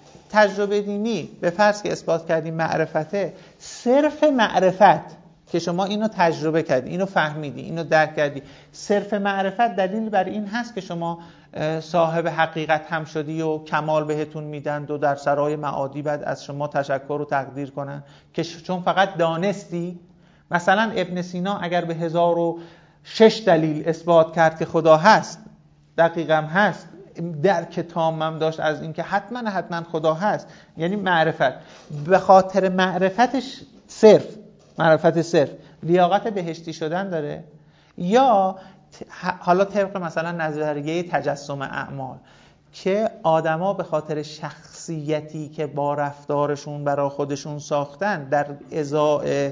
تجربه دینی به فرض که اثبات کردیم معرفته، صرف معرفت که شما اینو تجربه کردی، اینو فهمیدی، اینو درک کردی، صرف معرفت دلیل بر این هست که شما صاحب حقیقت هم شدی و کمال بهتون میدن و در سرای معادی بعد از شما تشکر و تقدیر کنن که چون فقط دانستی. مثلا ابن سینا اگر به هزار و شش دلیل اثبات کرد که خدا هست، دقیقاً هست، درک تامم داشت از این که حتما حتما خدا هست، یعنی معرفت، به خاطر معرفتش صرف معرفت صرف لیاقت بهشتی شدن داره؟ یا حالا طبق مثلا نظریه تجسم اعمال که آدما به خاطر شخصیتی که با رفتارشون برای خودشون ساختن در ازای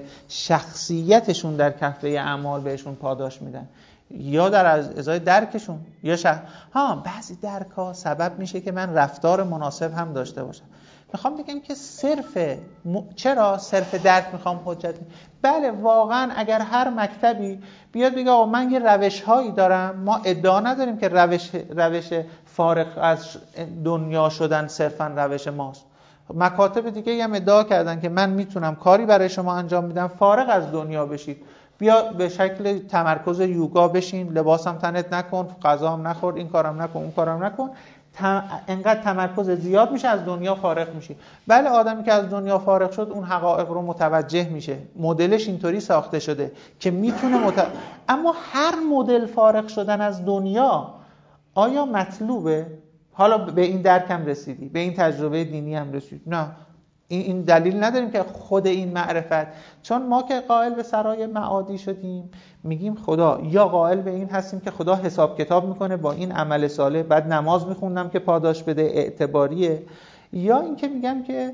شخصیتشون در کفه اعمال بهشون پاداش میدن، یا در ازای درکشون، یا شخ... ها بعضی درک ها سبب میشه که من رفتار مناسب هم داشته باشم. میخوام بگم که صرف م... چرا صرف درک میخوام حجت؟ بله واقعا اگر هر مکتبی بیاد بگه آقا من یه روش هایی دارم، ما ادعا نداریم که روش روش فارغ از دنیا شدن صرفا روش ماست. مکاتب دیگه هم ادعا کردن که من میتونم کاری برای شما انجام میدم فارغ از دنیا بشید، بیا به شکل تمرکز یوگا بشین، لباسم تنت نکن، غذا هم نخور، این کارم نکن، اون کارم نکن، تم... انقدر تمرکز زیاد میشه از دنیا فارغ میشی. بله آدمی که از دنیا فارغ شد اون حقایق رو متوجه میشه، مدلش اینطوری ساخته شده که میتونه مت... اما هر مدل فارغ شدن از دنیا آیا مطلوبه؟ حالا به این درکم رسیدی، به این تجربه دینی هم رسید، نه این دلیل نداریم که خود این معرفت، چون ما که قائل به سرای معادی شدیم میگیم خدا، یا قائل به این هستیم که خدا حساب کتاب میکنه با این عمل صالح، بعد نماز میخوندم که پاداش بده، اعتباریه، یا این که میگم که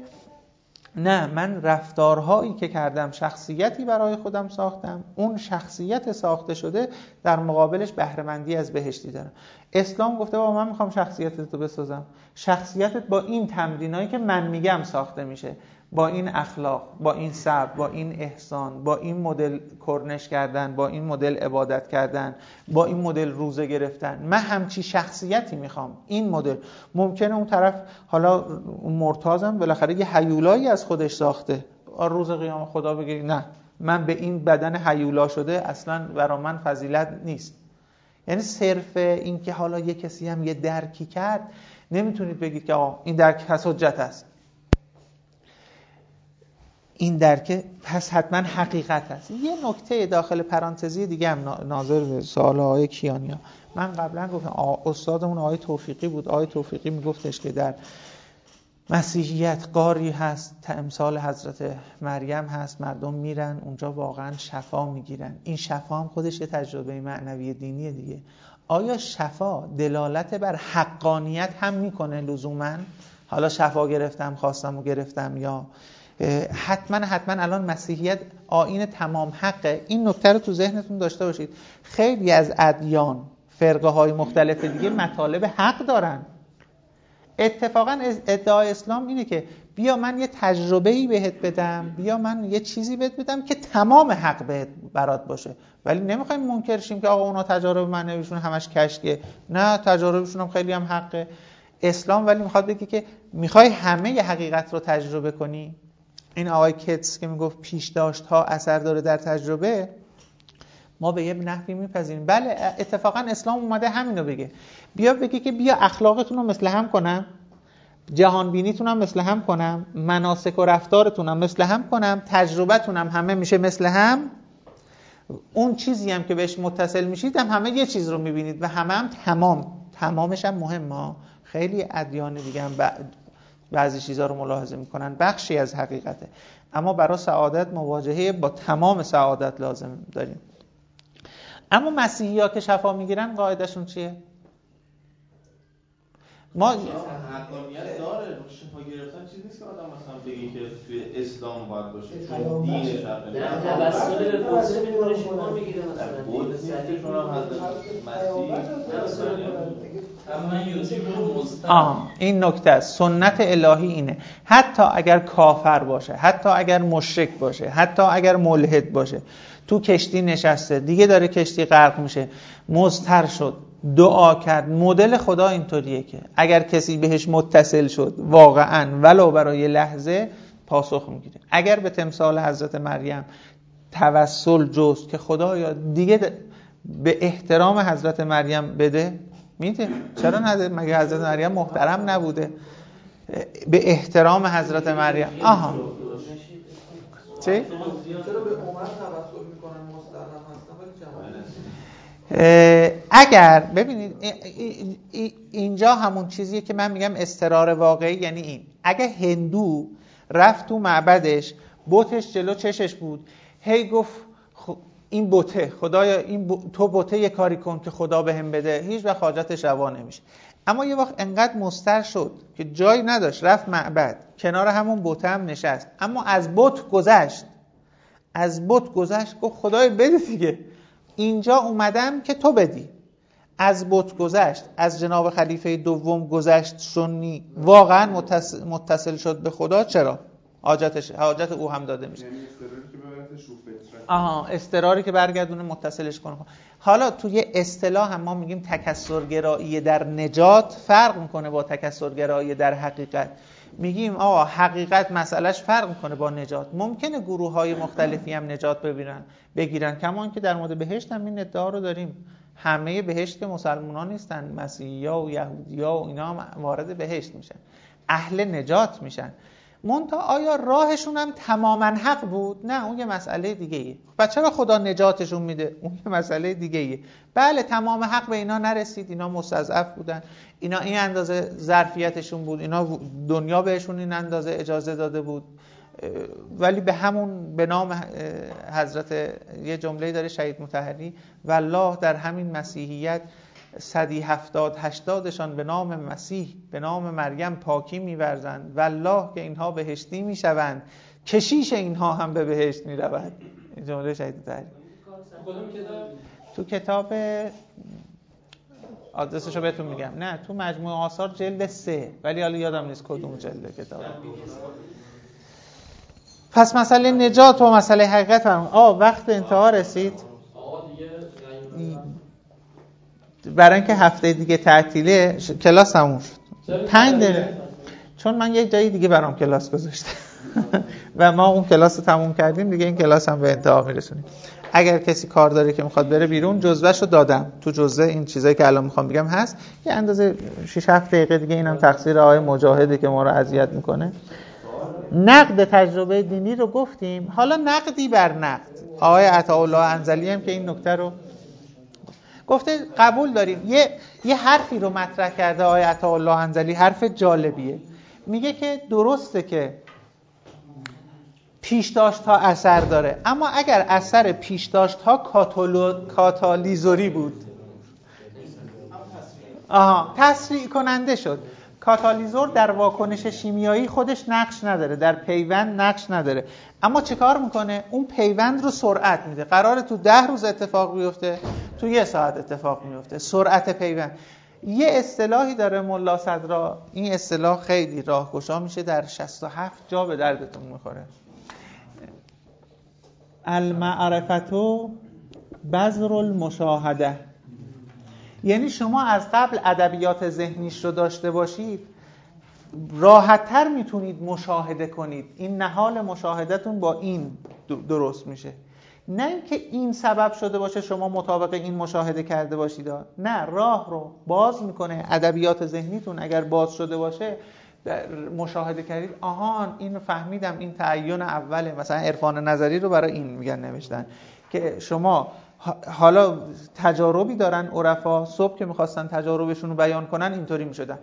نه من رفتارهایی که کردم، شخصیتی برای خودم ساختم، اون شخصیت ساخته شده در مقابلش بهره‌مندی از بهشتی دارم. اسلام گفته با من میخوام شخصیتت رو بسازم، شخصیتت با این تمرینایی که من میگم ساخته میشه. با این اخلاق، با این صبر، با این احسان، با این مدل کرنش کردن، با این مدل عبادت کردن، با این مدل روزه گرفتن، من همچی شخصیتی میخوام. این مدل ممکنه اون طرف حالا اون مرتضام بالاخره یه هیولایی از خودش ساخته، روز قیامت خدا بگه نه من به این بدن هیولا شده اصلا برا من فضیلت نیست. یعنی صرف این که حالا یه کسی هم یه درکی کرد نمیتونید بگید که آقا این درک پس حجت است، این درک پس حتما حقیقت است. یه نکته داخل پرانتزی دیگه هم ناظر به سوال آقای کیانیا، من قبلا گفتم استادمون آقای توفیقی بود، آقای توفیقی میگفتش که در مسیحیت غاری هست امثال حضرت مریم هست، مردم میرن اونجا واقعا شفا میگیرن. این شفا هم خودش یه تجربه معنوی دینیه دیگه. آیا شفا دلالت بر حقانیت هم میکنه لزوما؟ حالا شفا گرفتم خواستم و گرفتم، یا حتما حتما الان مسیحیت آیین تمام حقه؟ این نکته رو تو ذهنتون داشته باشید. خیلی از ادیان فرقه های مختلف دیگه مطالب حق دارن. اتفاقا ادعای اسلام اینه که بیا من یه تجربه‌ای بهت بدم، بیا من یه چیزی بهت بدم که تمام حق بهت برات باشه، ولی نمیخوایم منکر شیم که آقا اونا تجارب معنویشون همش کشکه. نه، تجاربشون هم خیلی هم حقه. اسلام ولی میخواد بگه که میخوای همه ی حقیقت رو تجربه کنی. این آقای کتس که میگفت پیش داشت ها اثر داره در تجربه، ما به یه نحوی میپذیریم. بله اتفاقا اسلام اومده همینو بگه. بیا بگه که بیا اخلاقتون رو مثل هم کنم، جهان بینیتون هم مثل هم کنم، مناسک و رفتارتون هم مثل هم کنم، تجربتون هم همه میشه مثل هم، اون چیزی هم که بهش متصل میشید هم همه یه چیز رو میبینید و همه هم تمام. تمامش هم مهمه. خیلی ادیان دیگه هم بعضی چیزا رو ملاحظه میکنن، بخشی از حقیقته، اما برای سعادت مواجهه با تمام سعادت لازم داریم. اما مسیحی ها که شفا میگیرن قاعدشون چیه؟ ما حقانیت داره. شفا گرفتن چیزی نیست که آدم مثلا بگی که توی اسلام باید باشه چون دینش حقه. نه توسل به قدس میکنه شما میگیره مثلا بود نیستشون هم حضرت مسیح. آه این نکته است. سنت الهی اینه حتی اگر کافر باشه، حتی اگر مشرک باشه، حتی اگر ملحد باشه، تو کشتی نشسته دیگه داره کشتی غرق میشه، مضطر شد، دعا کرد، مدل خدا اینطوریه که اگر کسی بهش متصل شد واقعا ولو برای لحظه پاسخ میگیره. اگر به تمثال حضرت مریم توسل جست که خدایا دیگه به احترام حضرت مریم بده، میده. چرا نده؟ مگه حضرت مریم محترم نبوده؟ به احترام حضرت مریم. آها چی؟ چرا به عمر توسل میکنن مستعلم هستن ولی جواب؟ اگر ببینید اینجا همون چیزیه که من میگم استقرار واقعی، یعنی این اگه هندو رفت تو معبدش بتش جلو چشش بود، هی گفت این بته خدایا این ب... تو بته یه کاری کن که خدا بهم بده، هیچ وقت حاجتش روا نمیشه. اما یه وقت انقدر مضطر شد که جایی نداشت، رفت معبد کنار همون بته هم نشست، اما از بت گذشت از بت گذشت گفت خدای بده دیگه، اینجا اومدم که تو بدی. از بت گذشت، از جناب خلیفه دوم گذشت سنی، واقعا متصل, متصل شد به خدا. چرا؟ حاجتش حاجت او هم داده میشه. یعنی استقراری که ببرتش رو فطرت. آها استقراری که برگردونه متصلش کنه. حالا توی اصطلاح هم ما میگیم تکثرگرایی در نجات فرق میکنه با تکثرگرایی در حقیقت. میگیم آقا حقیقت مسئلهش فرق میکنه با نجات. ممکنه گروه‌های مختلفی هم نجات ببینن بگیرن، کما اینکه در مورد بهشت هم این ادعا رو داریم. همه بهشت که مسلمانان نیستن، مسیحی‌ها و یهودی‌ها و اینا هم وارد بهشت میشن، اهل نجات میشن. منتها آیا راهشون هم تماما حق بود؟ نه، اون یه مسئله دیگه ایه. و چرا خدا نجاتشون میده؟ اون یه مسئله دیگه ایه. بله تمام حق به اینا نرسید، اینا مستضعف بودن، اینا این اندازه ظرفیتشون بود، اینا دنیا بهشون این اندازه اجازه داده بود، ولی به همون به نام حضرت یه جمله داره شهید مطهری، والله در همین مسیحیت صدی هفتاد هشتادشان به نام مسیح به نام مریم پاکی می‌ورزند، والله که اینها بهشتی میشوند، کشیش اینها هم به بهشت میرود. این جمله شهید مطهری. تو کتاب آدرسشو بهتون میگم، نه تو مجموعه آثار جلد سه، ولی حالا یادم نیست کدوم جلد کتاب. پس مسئله نجات و مسئله حقیقت هم آه وقت انتها رسید. برای اینکه هفته دیگه تعطیله کلاس تموم شد. پنج دقیقه. چون من یک جایی دیگه برام کلاس گذاشته و ما اون کلاس رو تموم کردیم دیگه، این کلاس هم به انتها میرسونیم. اگر کسی کار داره که میخواد بره بیرون، جزوه‌شو دادم تو جزوه، این چیزایی که الان میخوام بگم هست. یه اندازه شش هفت دقیقه دیگه اینم تقصیر آقای مجاهدی که ما رو اذیت میکنه. نقد تجربه دینی رو گفتیم، حالا نقدی بر نقد. آقای عطاالله انزلی هم که این نکته رو گفته قبول داریم. یه یه حرفی رو مطرح کرده آقای عطاالله انزلی، حرف جالبیه. میگه که درسته که پیشداشت ها اثر داره، اما اگر اثر پیشداشت ها کاتالو... کاتالیزوری بود، آها تسریع کننده شد. کاتالیزور در واکنش شیمیایی خودش نقش نداره، در پیوند نقش نداره، اما چه کار میکنه؟ اون پیوند رو سرعت میده. قراره تو ده روز اتفاق بیفته، تو یه ساعت اتفاق میفته. سرعت پیوند. یه اصطلاحی داره ملا صدرا، این اصطلاح خیلی راهگشا میشه، در شصت و هفت جا به دردتون میخوره. المعرفتو بذر المشاهده. یعنی شما از قبل ادبیات ذهنیش رو داشته باشید، راحت‌تر میتونید مشاهده کنید. این نهال مشاهدتون با این درست میشه، نه اینکه این سبب شده باشه شما مطابق این مشاهده کرده باشید. نه، راه رو باز میکنه. ادبیات ذهنیتون اگر باز شده باشه، مشاهده کردید، آهان اینو فهمیدم، این تعین اوله. مثلا عرفان نظری رو برای این میگن نوشتن که شما حالا تجاربی دارن عرفا، صبح که میخواستن تجاربشون رو بیان کنن اینطوری میشدن،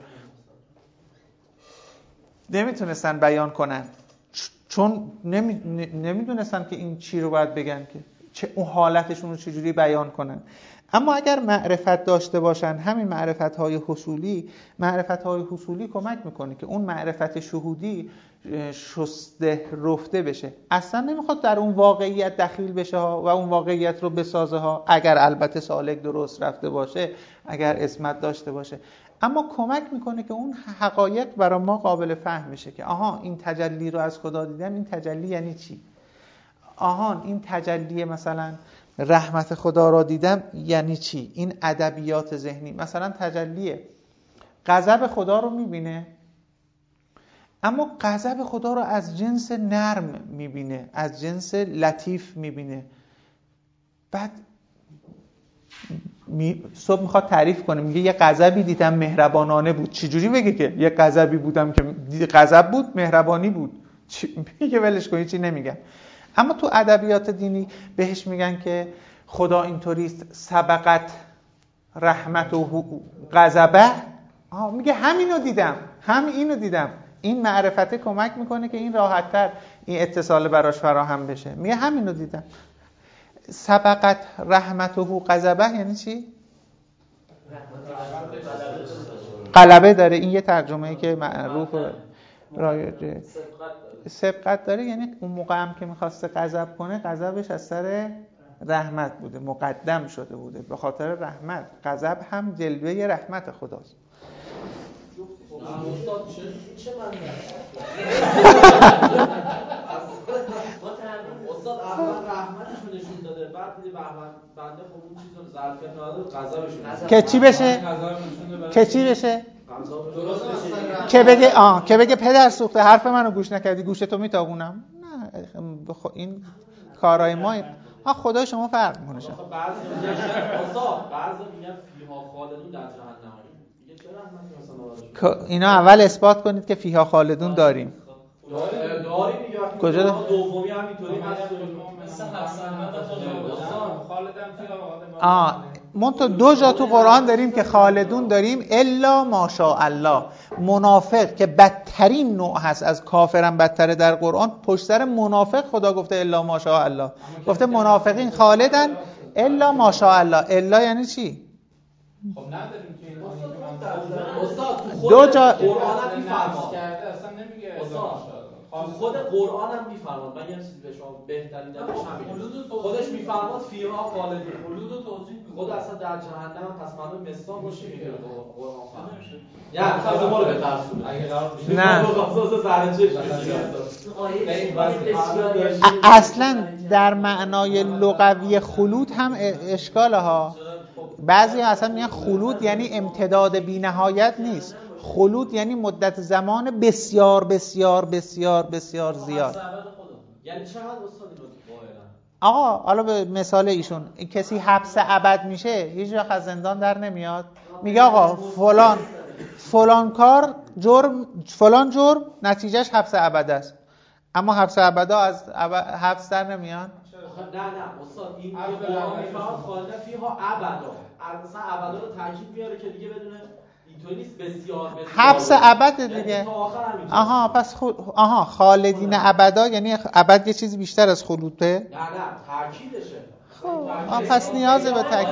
نمیتونستن بیان کنن چون نمی... نمیدونستن که این چی رو باید بگن، که چه اون حالتشون رو چجوری بیان کنن. اما اگر معرفت داشته باشن، همین معرفت‌های حصولی، معرفت‌های حصولی کمک میکنه که اون معرفت شهودی شسته رفته بشه. اصلا نمیخواد در اون واقعیت دخیل بشه ها و اون واقعیت رو بسازه ها، اگر البته سالک درست رفته باشه، اگر عصمت داشته باشه. اما کمک میکنه که اون حقایق برای ما قابل فهم بشه که آها این تجلی رو از خدا دیدم، این تجلی یعنی چی؟ آهان این تجلی مثلا رحمت خدا را دیدم یعنی چی؟ این ادبیات ذهنی. مثلا تجلی غضب خدا رو میبینه، اما غضب خدا رو از جنس نرم میبینه، از جنس لطیف میبینه. بعد می... صبح میخواد تعریف کنه، میگه یه غضبی دیدم مهربانانه بود. چجوری بگه که یه غضبی بودم که غضب بود مهربانی بود؟ چی... میگه ولش کن، چی نمیگم. اما تو ادبیات دینی بهش میگن که خدا اینطوریست، سبقت رحمت و غضبه. آه میگه همینو دیدم، هم اینو دیدم. این معرفت کمک میکنه که این راحت‌تر این اتصال براش فراهم بشه. میگه همینو دیدم. سبقت رحمت و غضبه یعنی چی؟ غلبه داره. این یه ترجمه‌ای که معروف رایجه. سبقت داره یعنی اون موقع هم که میخواسته غضب کنه، غضبش از سر رحمت بوده، مقدم شده بوده به خاطر رحمت. غضب هم جلوه رحمت خداست. استاد چه معنی؟ استاد اول رحمتش رو نشون داده، بعد دیگه بنده خب اون چیز رو ظرفیت نداره، غضبش که چی بشه؟ که چی بشه؟ که بگه آه که بگه پدر سوخته حرف منو گوش نکردی، گوشتو میتابونم. نه این کارهای ما ها خدای شما فرق میکنه. بعضی میگن استاد بعضی میگن فیها خالدون در جهنم. میگه چرا رحمت مثلا اینا اول اثبات کنید که فیها خالدون داریم. داریم داریم میگه کجا دومی همینطوری هست. مثلا حسن خالدن فیها. آه من تو دو جا تو قرآن داریم که خالدون داریم، الا ماشاءالله. منافق که بدترین نوع هست، از کافرم بدتره در قرآن، پشت سر منافق خدا گفته الا ماشاءالله. گفته منافقین خالدن الا ماشاءالله. الا یعنی چی؟ خب نداریم که استاد دو جا قرآن میفرما کرده اصلا نمیگه استاد خود قرآن هم میفرماد. من یه چیزی به شما بهترین دلیلش همینه. خودش میفرماد فیها خالدون. خلود و توضیح خود اصلا در جهنم پس معلوم مساق باشه میگه قرآن فرمود. یعنی خاص ما رو بترسونه. اگه قرار بشه نه خاص سر چشم اصلا در معنای لغوی خلود هم اشکاله ها. بعضی اصلا میگن خلود یعنی امتداد بی‌نهایت نیست. خلود یعنی مدت زمان بسیار بسیار بسیار بسیار زیاد. یعنی چقدر استاد اینو آقا حالا به مثال ایشون کسی حبس ابد میشه هیچ وقت از زندان در نمیاد. میگه آقا فلان فلان کار جرم فلان جرم نتیجهش حبس ابد است، اما حبس ابدا از حبس در نمیان. نه نه استاد این قرآن میفرماد خالدین فیها ابدا. مثلا ابدا رو تاکید میاره که دیگه بدونه اینطوری نیست بسیار بسیار حبس ابد دیگه. آها پس خو... آها خالدین ابدا یعنی ابد یه چیزی بیشتر از خلوده؟ نه نه تاکیدشه. خب آها پس نیازه به تاکید.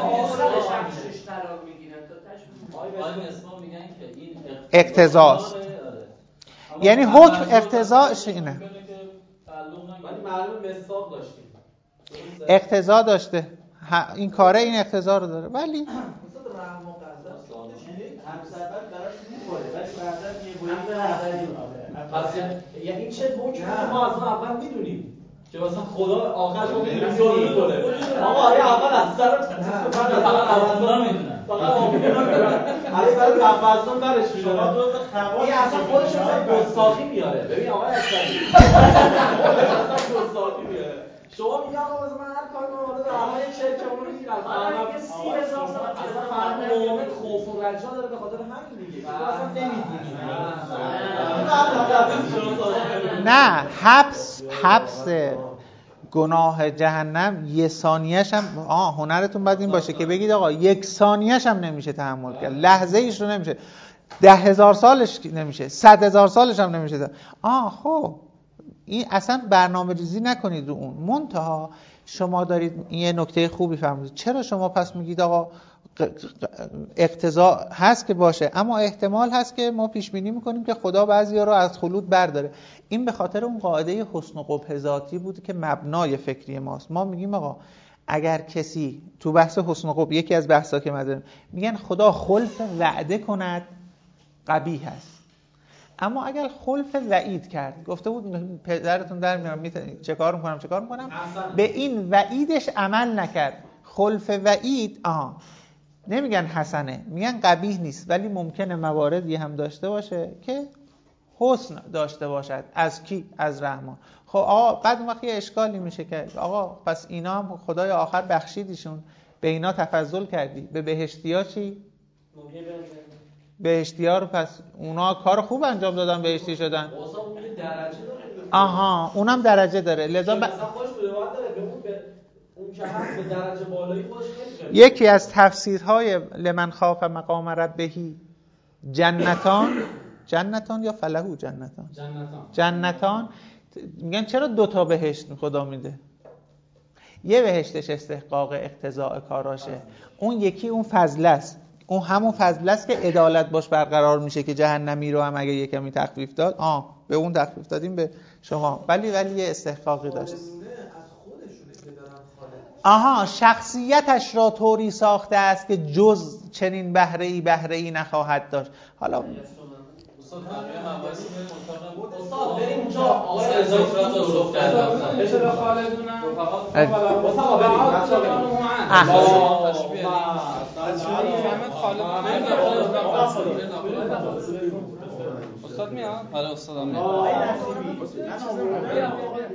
اقتضاست. یعنی حکم اقتضاش اینه. ولی معلومه مساق داشتیم. اقتضا داشته. این کاره این اقتضا رو داره. ولی پس یعنی این چه حکمی ما از اول میدونیم که مثلا خدا آخرش رو میدونه کنه. آقا آیا اول از سر بعد از اول میدونه. فقط از سر تفاصیل برش میدونه. این اصلا خودش رو گستاخی میاره. ببین آقا اصلی خودش اصلا گستاخی میاره. شما میگه آقا مثلا من هر کاری کنم در اول یک شرکت اون رو میگیرم. اصلا سی هزار سال اصلا فرق مومن خوف و رجا داره به خاطر همین دیگه. اصلا نمیدونی. نه حبس حبس گناه جهنم یک ثانیه‌اش هم آه هنرتون باید این باشه که بگید آقا یک ثانیه‌اش هم نمیشه تحمل کرد، لحظه ایش رو نمیشه، ده هزار سالش نمیشه، صد هزار سالش هم نمیشه. آه خب این اصلا برنامه ریزی نکنید رو اون. منتها شما دارید یه نکته خوبی فهمیدید. چرا شما پس میگید آقا اقتضا هست که باشه، اما احتمال هست که ما پیش بینی میکنیم که خدا بعضیا رو از خلود برداره. این به خاطر اون قاعده حسن و قبح ذاتی بود که مبنای فکری ماست. ما میگیم آقا اگر کسی تو بحث حسن و قبح یکی از بحثا که مداریم میگن خدا خلف وعده کند قبیح است، اما اگر خلف وعید کرد گفته بود پدرتون در میارم چه کار میکنم چه کار میکنم به این وعیدش عمل نکرد، خلف وعید آها نمیگن حسنه، میگن قبیح نیست، ولی ممکنه مواردی هم داشته باشه که حسن داشته باشد. از کی؟ از رحمان. خب آقا بعد اون وقت یه اشکالی میشه که آقا پس اینا هم خدای آخر بخشیدیشون، به اینا تفضل کردی، به بهشتیا چی؟ بهشتیا رو پس اونا کار خوب انجام دادن بهشتی شدن. آها اونم درجه داره. لذا ب... اون که هست به درجه بالایی خودش خیلی یکی از تفسیرهای لمن خاف مقام ربهی جنتان جنتان یا فلهو جنتان جنتان جنتان میگن چرا دو تا بهشت خدا میده؟ یه بهشتش استحقاق اقتضاء کاراشه، اون یکی اون فضل است، اون همون فضل است که عدالت باش برقرار میشه که جهنمی رو هم اگه یه کمی تخفیف داد آه به اون تخفیف دادیم به شما، ولی ولی یه استحقاقی داشت. آها شخصیتش را طوری ساخته است که جز چنین بهره‌ای بهره‌ای نخواهد داشت. حالا استاد استاد بریم اونجا آقای رضایی رو درست کردن بشه به خالدونم استاد بریم استاد میاد؟ آره استاد میاد.